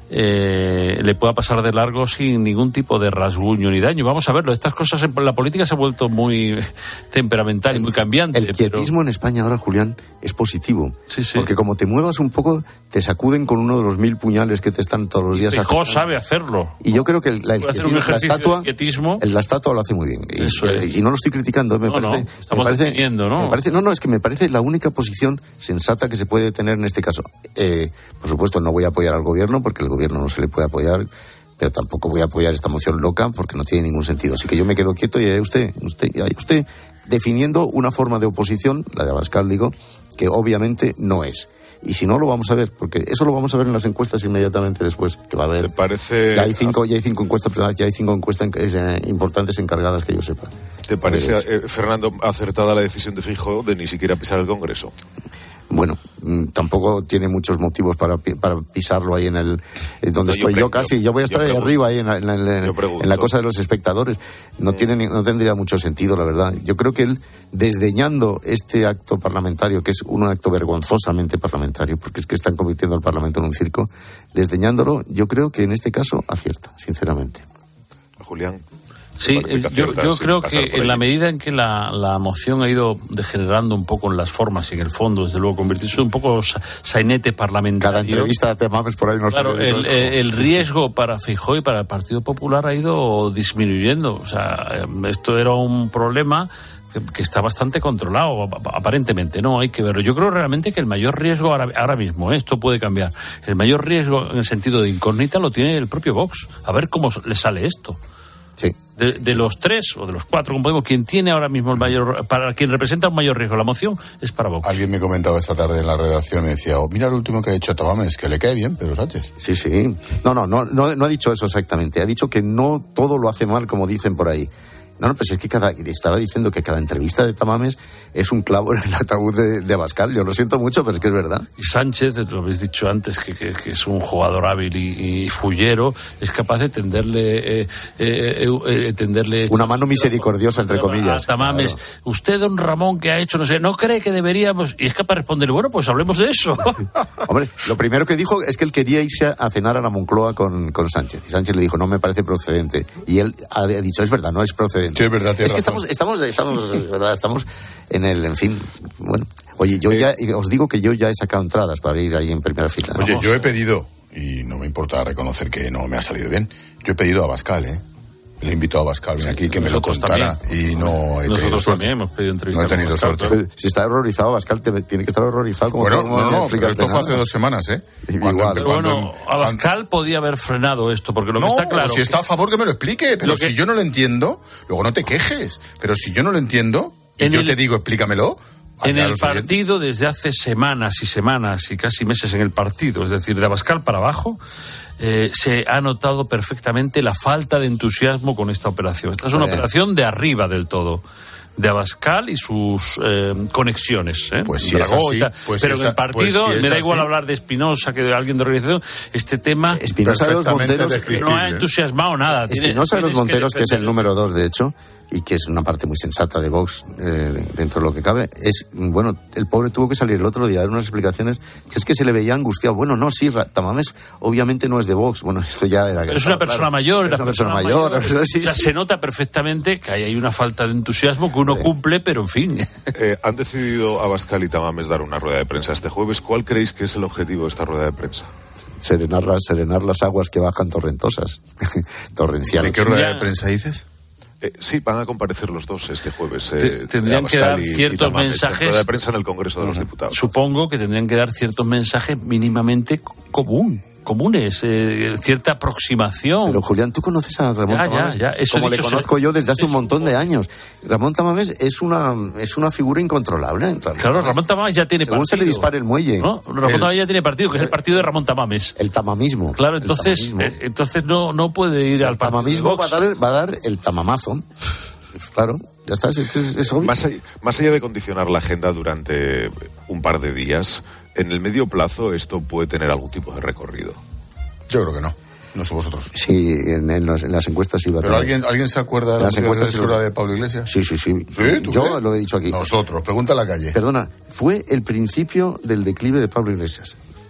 Speaker 12: eh, le pueda pasar de largo sin ningún tipo de rasguño ni daño. Vamos a verlo. Estas cosas en la política se ha vuelto muy temperamental y muy cambiante.
Speaker 13: El quietismo pero... en España ahora, Julián, es positivo.
Speaker 12: Sí, sí.
Speaker 13: Porque como te muevas un poco, te sacuden con uno de los mil puñales que te están todos los días
Speaker 12: haciendo. Feijóo sabe hacerlo.
Speaker 13: Y yo creo que el, el quietismo, la estatua,
Speaker 12: quietismo.
Speaker 13: la estatua lo hace muy bien. Y,
Speaker 12: Eso es.
Speaker 13: y no lo estoy criticando. Me
Speaker 12: no,
Speaker 13: parece,
Speaker 12: no, estamos
Speaker 13: me parece,
Speaker 12: definiendo, ¿no?
Speaker 13: Me parece, no, no, es que me parece la única posición sensata que se puede tener en este caso. Eh, por supuesto, no voy a apoyar al gobierno porque el gobierno no se le puede apoyar, pero tampoco voy a apoyar esta moción loca porque no tiene ningún sentido. Así que yo me quedo quieto y ahí usted, usted, ahí usted definiendo una forma de oposición, la de Abascal, digo, que obviamente no es. Y si no, lo vamos a ver, porque eso lo vamos a ver en las encuestas inmediatamente después, que va a haber.
Speaker 6: ¿Te parece?
Speaker 13: Ya hay cinco, ya hay cinco encuestas, ya hay cinco encuestas eh, importantes encargadas que yo sepa.
Speaker 6: ¿Te parece, eh, Fernando, acertada la decisión de Feijóo de ni siquiera pisar el Congreso?
Speaker 13: Bueno, tampoco tiene muchos motivos para, para pisarlo ahí en el en donde no, estoy yo, yo casi. Yo voy a estar ahí arriba, ahí en la, en, la, en, en la cosa de los espectadores. No, mm. tiene, no tendría mucho sentido, la verdad. Yo creo que él, desdeñando este acto parlamentario, que es un acto vergonzosamente parlamentario, porque es que están convirtiendo al Parlamento en un circo, desdeñándolo, yo creo que en este caso acierta, sinceramente.
Speaker 6: Julián.
Speaker 12: Sí, yo, yo creo que en la medida en que la, la moción ha ido degenerando un poco en las formas y en el fondo, desde luego, convirtiéndose un poco sainete parlamentario.
Speaker 13: Cada entrevista te mames por ahí.
Speaker 12: Claro, el, el, el riesgo para Feijóo y para el Partido Popular ha ido disminuyendo. O sea, esto era un problema que, que está bastante controlado, aparentemente, ¿no? Hay que verlo. Yo creo realmente que el mayor riesgo ahora, ahora mismo, ¿eh? Esto puede cambiar, el mayor riesgo en el sentido de incógnita lo tiene el propio Vox. A ver cómo le sale esto.
Speaker 13: Sí.
Speaker 12: De, de los tres o de los cuatro, como podemos, quien tiene ahora mismo el mayor, para quien representa un mayor riesgo la moción es para Vox.
Speaker 1: Alguien me comentaba esta tarde en la redacción y decía, oh, mira el último que ha dicho Tamames, que le cae bien Pedro Sánchez.
Speaker 13: Sí, sí. No, no, no, no, no ha dicho eso exactamente. Ha dicho que no todo lo hace mal, como dicen por ahí. No, no, pues es que cada, estaba diciendo que cada entrevista de Tamames es un clavo en el ataúd de, de Abascal. Yo lo siento mucho, pero es que es verdad.
Speaker 12: Y Sánchez, lo habéis dicho antes, que, que, que es un jugador hábil y, y fullero, es capaz de tenderle... Eh, eh, eh, tenderle
Speaker 13: una mano misericordiosa, entre comillas.
Speaker 12: A Tamames, claro. Usted, don Ramón, que ha hecho, no sé, ¿no cree que deberíamos...? Y es capaz de responderle, bueno, pues hablemos de eso.
Speaker 13: Hombre, lo primero que dijo es que él quería irse a cenar a la Moncloa con, con Sánchez. Y Sánchez le dijo, no me parece procedente. Y él ha dicho, es verdad, no es procedente.
Speaker 1: Sí, es verdad,
Speaker 13: es que estamos, estamos, estamos, ¿verdad? Estamos en el, en fin, bueno. Oye, yo ya, os digo que yo ya he sacado entradas para ir ahí en primera fila.
Speaker 1: Oye, Vamos. yo he pedido, y no me importa reconocer que no me ha salido bien, yo he pedido a Abascal, ¿eh? Le invito a Abascal sí, aquí que me lo contara
Speaker 12: también.
Speaker 1: y no he
Speaker 12: Nosotros
Speaker 1: tenido
Speaker 12: también hemos pedido entrevistas.
Speaker 1: No he tenido suerte. Pero
Speaker 13: si está horrorizado, Abascal te, tiene que estar horrorizado. Como
Speaker 1: bueno,
Speaker 13: todo,
Speaker 1: no, no, pero esto fue hace dos semanas, ¿eh?
Speaker 13: Igual.
Speaker 1: Cuando,
Speaker 12: pero
Speaker 1: cuando,
Speaker 12: bueno, Abascal cuando... podía haber frenado esto, porque lo
Speaker 1: no,
Speaker 12: que está claro...
Speaker 1: si está a favor que me lo explique, pero lo si que... yo no lo entiendo, luego no te quejes, pero si yo no lo entiendo y en yo el... te digo explícamelo...
Speaker 12: En el partido, desde hace semanas y semanas y casi meses en el partido, es decir, de Abascal para abajo, eh, se ha notado perfectamente la falta de entusiasmo con esta operación. Esta es una Vale. operación de arriba del todo, de Abascal y sus eh, conexiones. ¿eh?
Speaker 1: Pues si es así, pues
Speaker 12: pero
Speaker 1: esa,
Speaker 12: en el partido,
Speaker 1: pues si
Speaker 12: me da
Speaker 1: así.
Speaker 12: igual hablar de Espinosa que de alguien de organización, este tema
Speaker 13: Espinosa de los Monteros
Speaker 12: no ha entusiasmado nada.
Speaker 13: Espinosa de los Monteros, que, que es el número dos, de hecho, y que es una parte muy sensata de Vox eh, dentro de lo que cabe, es, bueno, el pobre tuvo que salir el otro día a dar unas explicaciones que es que se le veía angustiado. Bueno, no, sí, Tamames obviamente no es de Vox, bueno, eso ya era...
Speaker 12: Pero es una persona claro, mayor,
Speaker 13: es una persona, persona mayor. mayor.
Speaker 12: Sí, o sea, sí. Se nota perfectamente que hay, hay una falta de entusiasmo que uno sí. cumple, pero en fin.
Speaker 6: Eh, han decidido Abascal y Tamames dar una rueda de prensa este jueves. ¿Cuál creéis que es el objetivo de esta rueda de prensa?
Speaker 13: Serenar, serenar las aguas que bajan torrentosas, torrenciales.
Speaker 1: ¿De qué rueda de prensa dices?
Speaker 6: Eh, sí, van a comparecer los dos este jueves. Eh,
Speaker 12: Te, tendrían que dar y, ciertos
Speaker 6: y Tamames,
Speaker 12: mensajes.
Speaker 6: De prensa en el Congreso de los Diputados.
Speaker 12: Supongo que tendrían que dar ciertos mensajes mínimamente común, comunes, eh, cierta aproximación.
Speaker 13: Pero Julián, tú conoces a Ramón
Speaker 12: ya,
Speaker 13: Tamames,
Speaker 12: ya, ya. Eso
Speaker 13: como le conozco
Speaker 12: ser...
Speaker 13: yo desde hace un montón de años. Ramón Tamames es una es una figura incontrolable.
Speaker 12: Claro, Ramón Tamames ya tiene
Speaker 13: Según
Speaker 12: partido.
Speaker 13: se le dispare el muelle.
Speaker 12: ¿No? Ramón
Speaker 13: el,
Speaker 12: Tamames ya tiene partido, que es el partido de Ramón Tamames.
Speaker 13: El tamamismo.
Speaker 12: Claro, entonces,
Speaker 13: tamamismo.
Speaker 12: Eh, entonces no no puede ir
Speaker 13: el
Speaker 12: al partido.
Speaker 13: El tamamismo va a dar va a dar el tamamazo. Claro, ya está, es, es, es obvio.
Speaker 6: Más allá, más allá de condicionar la agenda durante un par de días, en el medio plazo esto puede tener algún tipo de recorrido.
Speaker 1: Yo creo que no, no sé vosotros.
Speaker 13: Sí, en, en, los, en las encuestas iba a
Speaker 1: ¿Pero alguien, alguien se acuerda de la encuestas de censura de Pablo Iglesias?
Speaker 13: Sí, sí, sí.
Speaker 1: ¿Sí?
Speaker 13: Yo
Speaker 1: crees?
Speaker 13: Lo he dicho aquí.
Speaker 1: Nosotros, pregunta a la calle.
Speaker 13: Perdona, fue el principio del declive de Pablo Iglesias.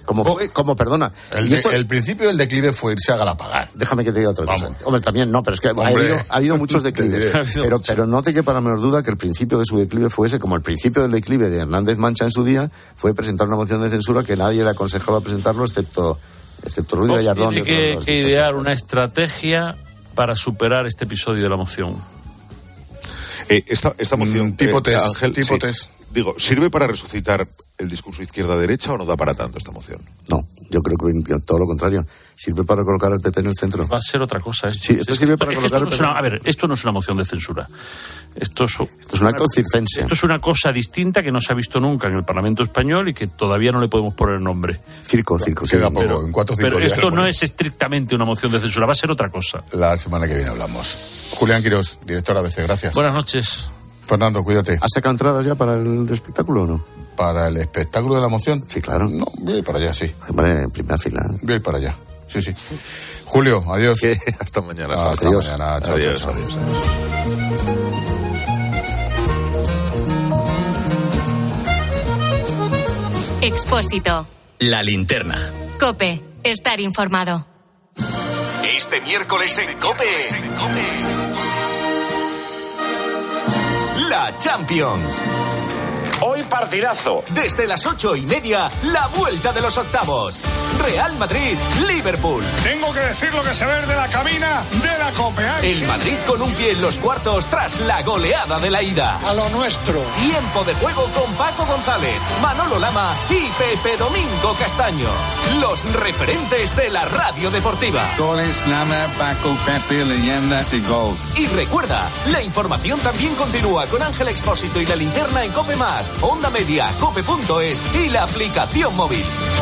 Speaker 13: Como fue, como, perdona.
Speaker 1: El, de, esto, el principio del declive fue irse a Galapagar.
Speaker 13: Déjame que te diga otra cosa.
Speaker 1: Vamos.
Speaker 13: Hombre, también no, pero es que ha habido, ha habido muchos declives. pero, pero no te quepa la menor duda que el principio de su declive fue ese, como el principio del declive de Hernández Mancha en su día, fue presentar una moción de censura que nadie le aconsejaba presentarlo, excepto, excepto Ruiz Gallardón.
Speaker 12: Tiene que, que idear una estrategia para superar este episodio de la moción.
Speaker 6: Eh, esta, esta moción,
Speaker 1: mm, tipo
Speaker 6: eh,
Speaker 1: test,
Speaker 6: Ángel,
Speaker 1: tipo
Speaker 6: sí,
Speaker 1: test.
Speaker 6: Digo, ¿sirve para resucitar el discurso izquierda-derecha o no da para tanto esta moción?
Speaker 13: No, yo creo que todo lo contrario. Sirve para colocar al P P en el centro.
Speaker 12: Va a ser otra cosa. Esto.
Speaker 13: Sí, esto sirve para
Speaker 12: es
Speaker 13: colocar
Speaker 12: esto no
Speaker 13: al P P.
Speaker 12: Una, a ver, esto no es una moción de censura. Esto es,
Speaker 13: esto es un acto circense.
Speaker 12: Esto es una cosa distinta que no se ha visto nunca en el Parlamento español y que todavía no le podemos poner nombre.
Speaker 13: Circo, circo.
Speaker 1: Queda
Speaker 13: sí,
Speaker 1: poco,
Speaker 12: pero,
Speaker 1: en cuatro o cinco
Speaker 12: pero
Speaker 1: días.
Speaker 12: esto no es estrictamente una moción de censura, va a ser otra cosa.
Speaker 1: La semana que viene hablamos. Julián Quirós, director A B C, gracias.
Speaker 12: Buenas noches.
Speaker 1: Fernando, cuídate.
Speaker 13: ¿Has sacado entradas ya para el espectáculo o no?
Speaker 1: ¿Para el espectáculo de la moción?
Speaker 13: Sí, claro.
Speaker 1: No, voy a ir para allá, sí.
Speaker 13: Vale, en primera fila.
Speaker 1: Voy a ir para allá, sí, sí. Julio, adiós.
Speaker 6: ¿Qué? Hasta mañana.
Speaker 1: Ah, hasta
Speaker 13: adiós.
Speaker 1: mañana. Chao,
Speaker 6: adiós,
Speaker 1: chao, chao.
Speaker 6: adiós.
Speaker 3: Expósito.
Speaker 2: La linterna.
Speaker 3: COPE. Estar informado.
Speaker 23: Este miércoles en COPE. La Champions. Hoy partidazo. Desde las ocho y media, la vuelta de los octavos. Real Madrid, Liverpool.
Speaker 7: Tengo que decir lo que se ve de la cabina de la COPE.
Speaker 23: El sí. Madrid con un pie en los cuartos tras la goleada de la ida.
Speaker 7: A lo nuestro.
Speaker 23: Tiempo de juego con Paco González, Manolo Lama y Pepe Domingo Castaño. Los referentes de la radio deportiva.
Speaker 8: Goles, Lama, Paco, Pepe, leyenda de gols.
Speaker 23: Y recuerda, la información también continúa con Ángel Expósito y la linterna en COPE Más, Onda Media, cope punto es y la aplicación móvil.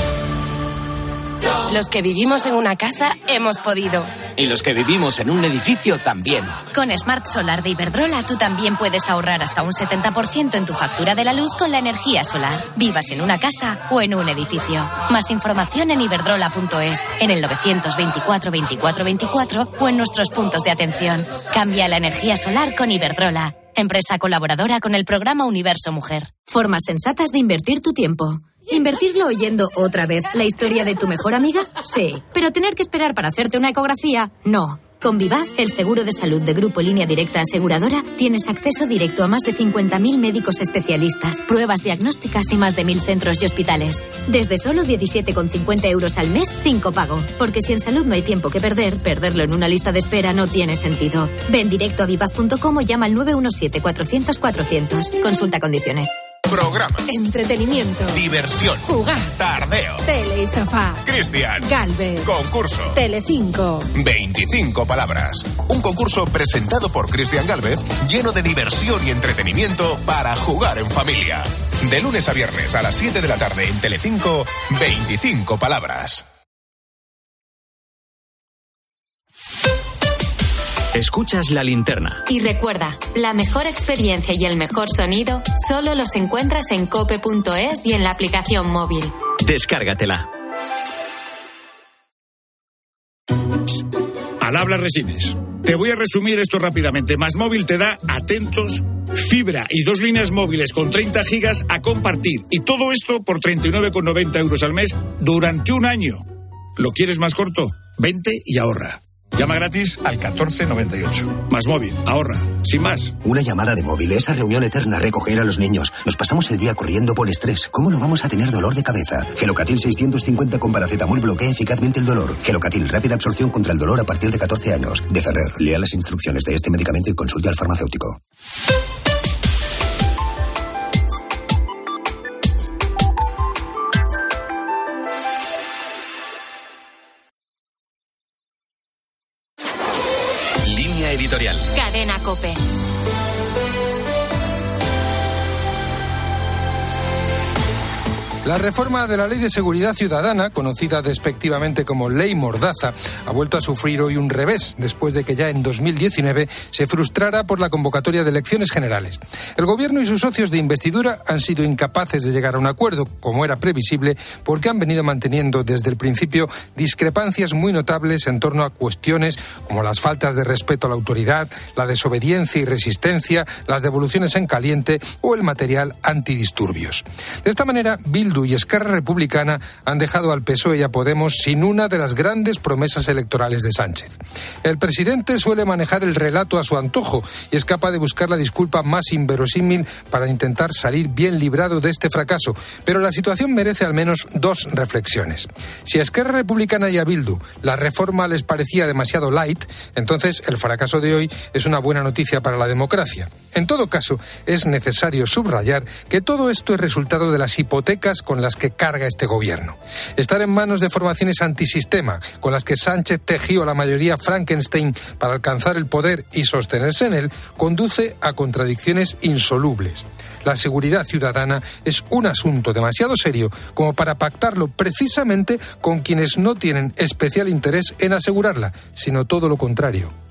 Speaker 9: Los que vivimos en una casa hemos podido.
Speaker 23: Y los que vivimos en un edificio también.
Speaker 10: Con Smart Solar de Iberdrola tú también puedes ahorrar hasta un setenta por ciento en tu factura de la luz con la energía solar. Vivas en una casa o en un edificio. Más información en iberdrola punto es, en el novecientos veinticuatro veinticuatro veinticuatro o en nuestros puntos de atención. Cambia la energía solar con Iberdrola. Empresa colaboradora con el programa Universo Mujer.
Speaker 11: Formas sensatas de invertir tu tiempo. ¿Invertirlo oyendo otra vez la historia de tu mejor amiga? Sí. ¿Pero tener que esperar para hacerte una ecografía? No. Con Vivaz, el seguro de salud de Grupo Línea Directa Aseguradora, tienes acceso directo a más de cincuenta mil médicos especialistas, pruebas diagnósticas y más de mil centros y hospitales. Desde solo diecisiete con cincuenta euros al mes sin copago. Porque si en salud no hay tiempo que perder, perderlo en una lista de espera no tiene sentido. Ven directo a vivaz punto com o llama al nueve uno siete cuatrocientos cuatrocientos. Consulta condiciones.
Speaker 14: Programa.
Speaker 16: Entretenimiento.
Speaker 14: Diversión.
Speaker 16: Jugar.
Speaker 14: Tardeo.
Speaker 16: Tele y sofá.
Speaker 14: Cristian.
Speaker 16: Galvez.
Speaker 14: Concurso.
Speaker 16: Telecinco.
Speaker 14: veinticinco palabras. Un concurso presentado por Cristian Galvez, lleno de diversión y entretenimiento para jugar en familia. De lunes a viernes a las siete de la tarde en Telecinco, veinticinco palabras.
Speaker 2: Escuchas la linterna.
Speaker 3: Y recuerda, la mejor experiencia y el mejor sonido solo los encuentras en cope punto es y en la aplicación móvil.
Speaker 2: Descárgatela.
Speaker 17: Al habla Resines. Te voy a resumir esto rápidamente. Más Móvil te da, atentos, fibra y dos líneas móviles con treinta gigas a compartir. Y todo esto por treinta y nueve con noventa euros al mes durante un año. ¿Lo quieres más corto? Vente y ahorra. Llama gratis al catorce noventa y ocho. Más Móvil, ahorra, sin más.
Speaker 29: Una llamada de móvil, esa reunión eterna, recoger a los niños. Nos pasamos el día corriendo por estrés. ¿Cómo no vamos a tener dolor de cabeza? Gelocatil seiscientos cincuenta con paracetamol bloquea eficazmente el dolor. Gelocatil, rápida absorción contra el dolor a partir de catorce años. De Ferrer, lea las instrucciones de este medicamento y consulte al farmacéutico.
Speaker 2: Editorial.
Speaker 3: Cadena COPE.
Speaker 30: La reforma de la Ley de Seguridad Ciudadana, conocida despectivamente como Ley Mordaza, ha vuelto a sufrir hoy un revés, después de que ya en dos mil diecinueve se frustrara por la convocatoria de elecciones generales. El Gobierno y sus socios de investidura han sido incapaces de llegar a un acuerdo, como era previsible, porque han venido manteniendo desde el principio discrepancias muy notables en torno a cuestiones como las faltas de respeto a la autoridad, la desobediencia y resistencia, las devoluciones en caliente o el material antidisturbios. De esta manera, Bildu Bildu y Esquerra Republicana han dejado al P S O E y a Podemos sin una de las grandes promesas electorales de Sánchez. El presidente suele manejar el relato a su antojo y es capaz de buscar la disculpa más inverosímil para intentar salir bien librado de este fracaso, pero la situación merece al menos dos reflexiones. Si a Esquerra Republicana y a Bildu la reforma les parecía demasiado light, entonces el fracaso de hoy es una buena noticia para la democracia. En todo caso, es necesario subrayar que todo esto es resultado de las hipotecas con las que carga este gobierno. Estar en manos de formaciones antisistema, con las que Sánchez tejió la mayoría Frankenstein para alcanzar el poder y sostenerse en él, conduce a contradicciones insolubles. La seguridad ciudadana es un asunto demasiado serio como para pactarlo precisamente con quienes no tienen especial interés en asegurarla, sino todo lo contrario.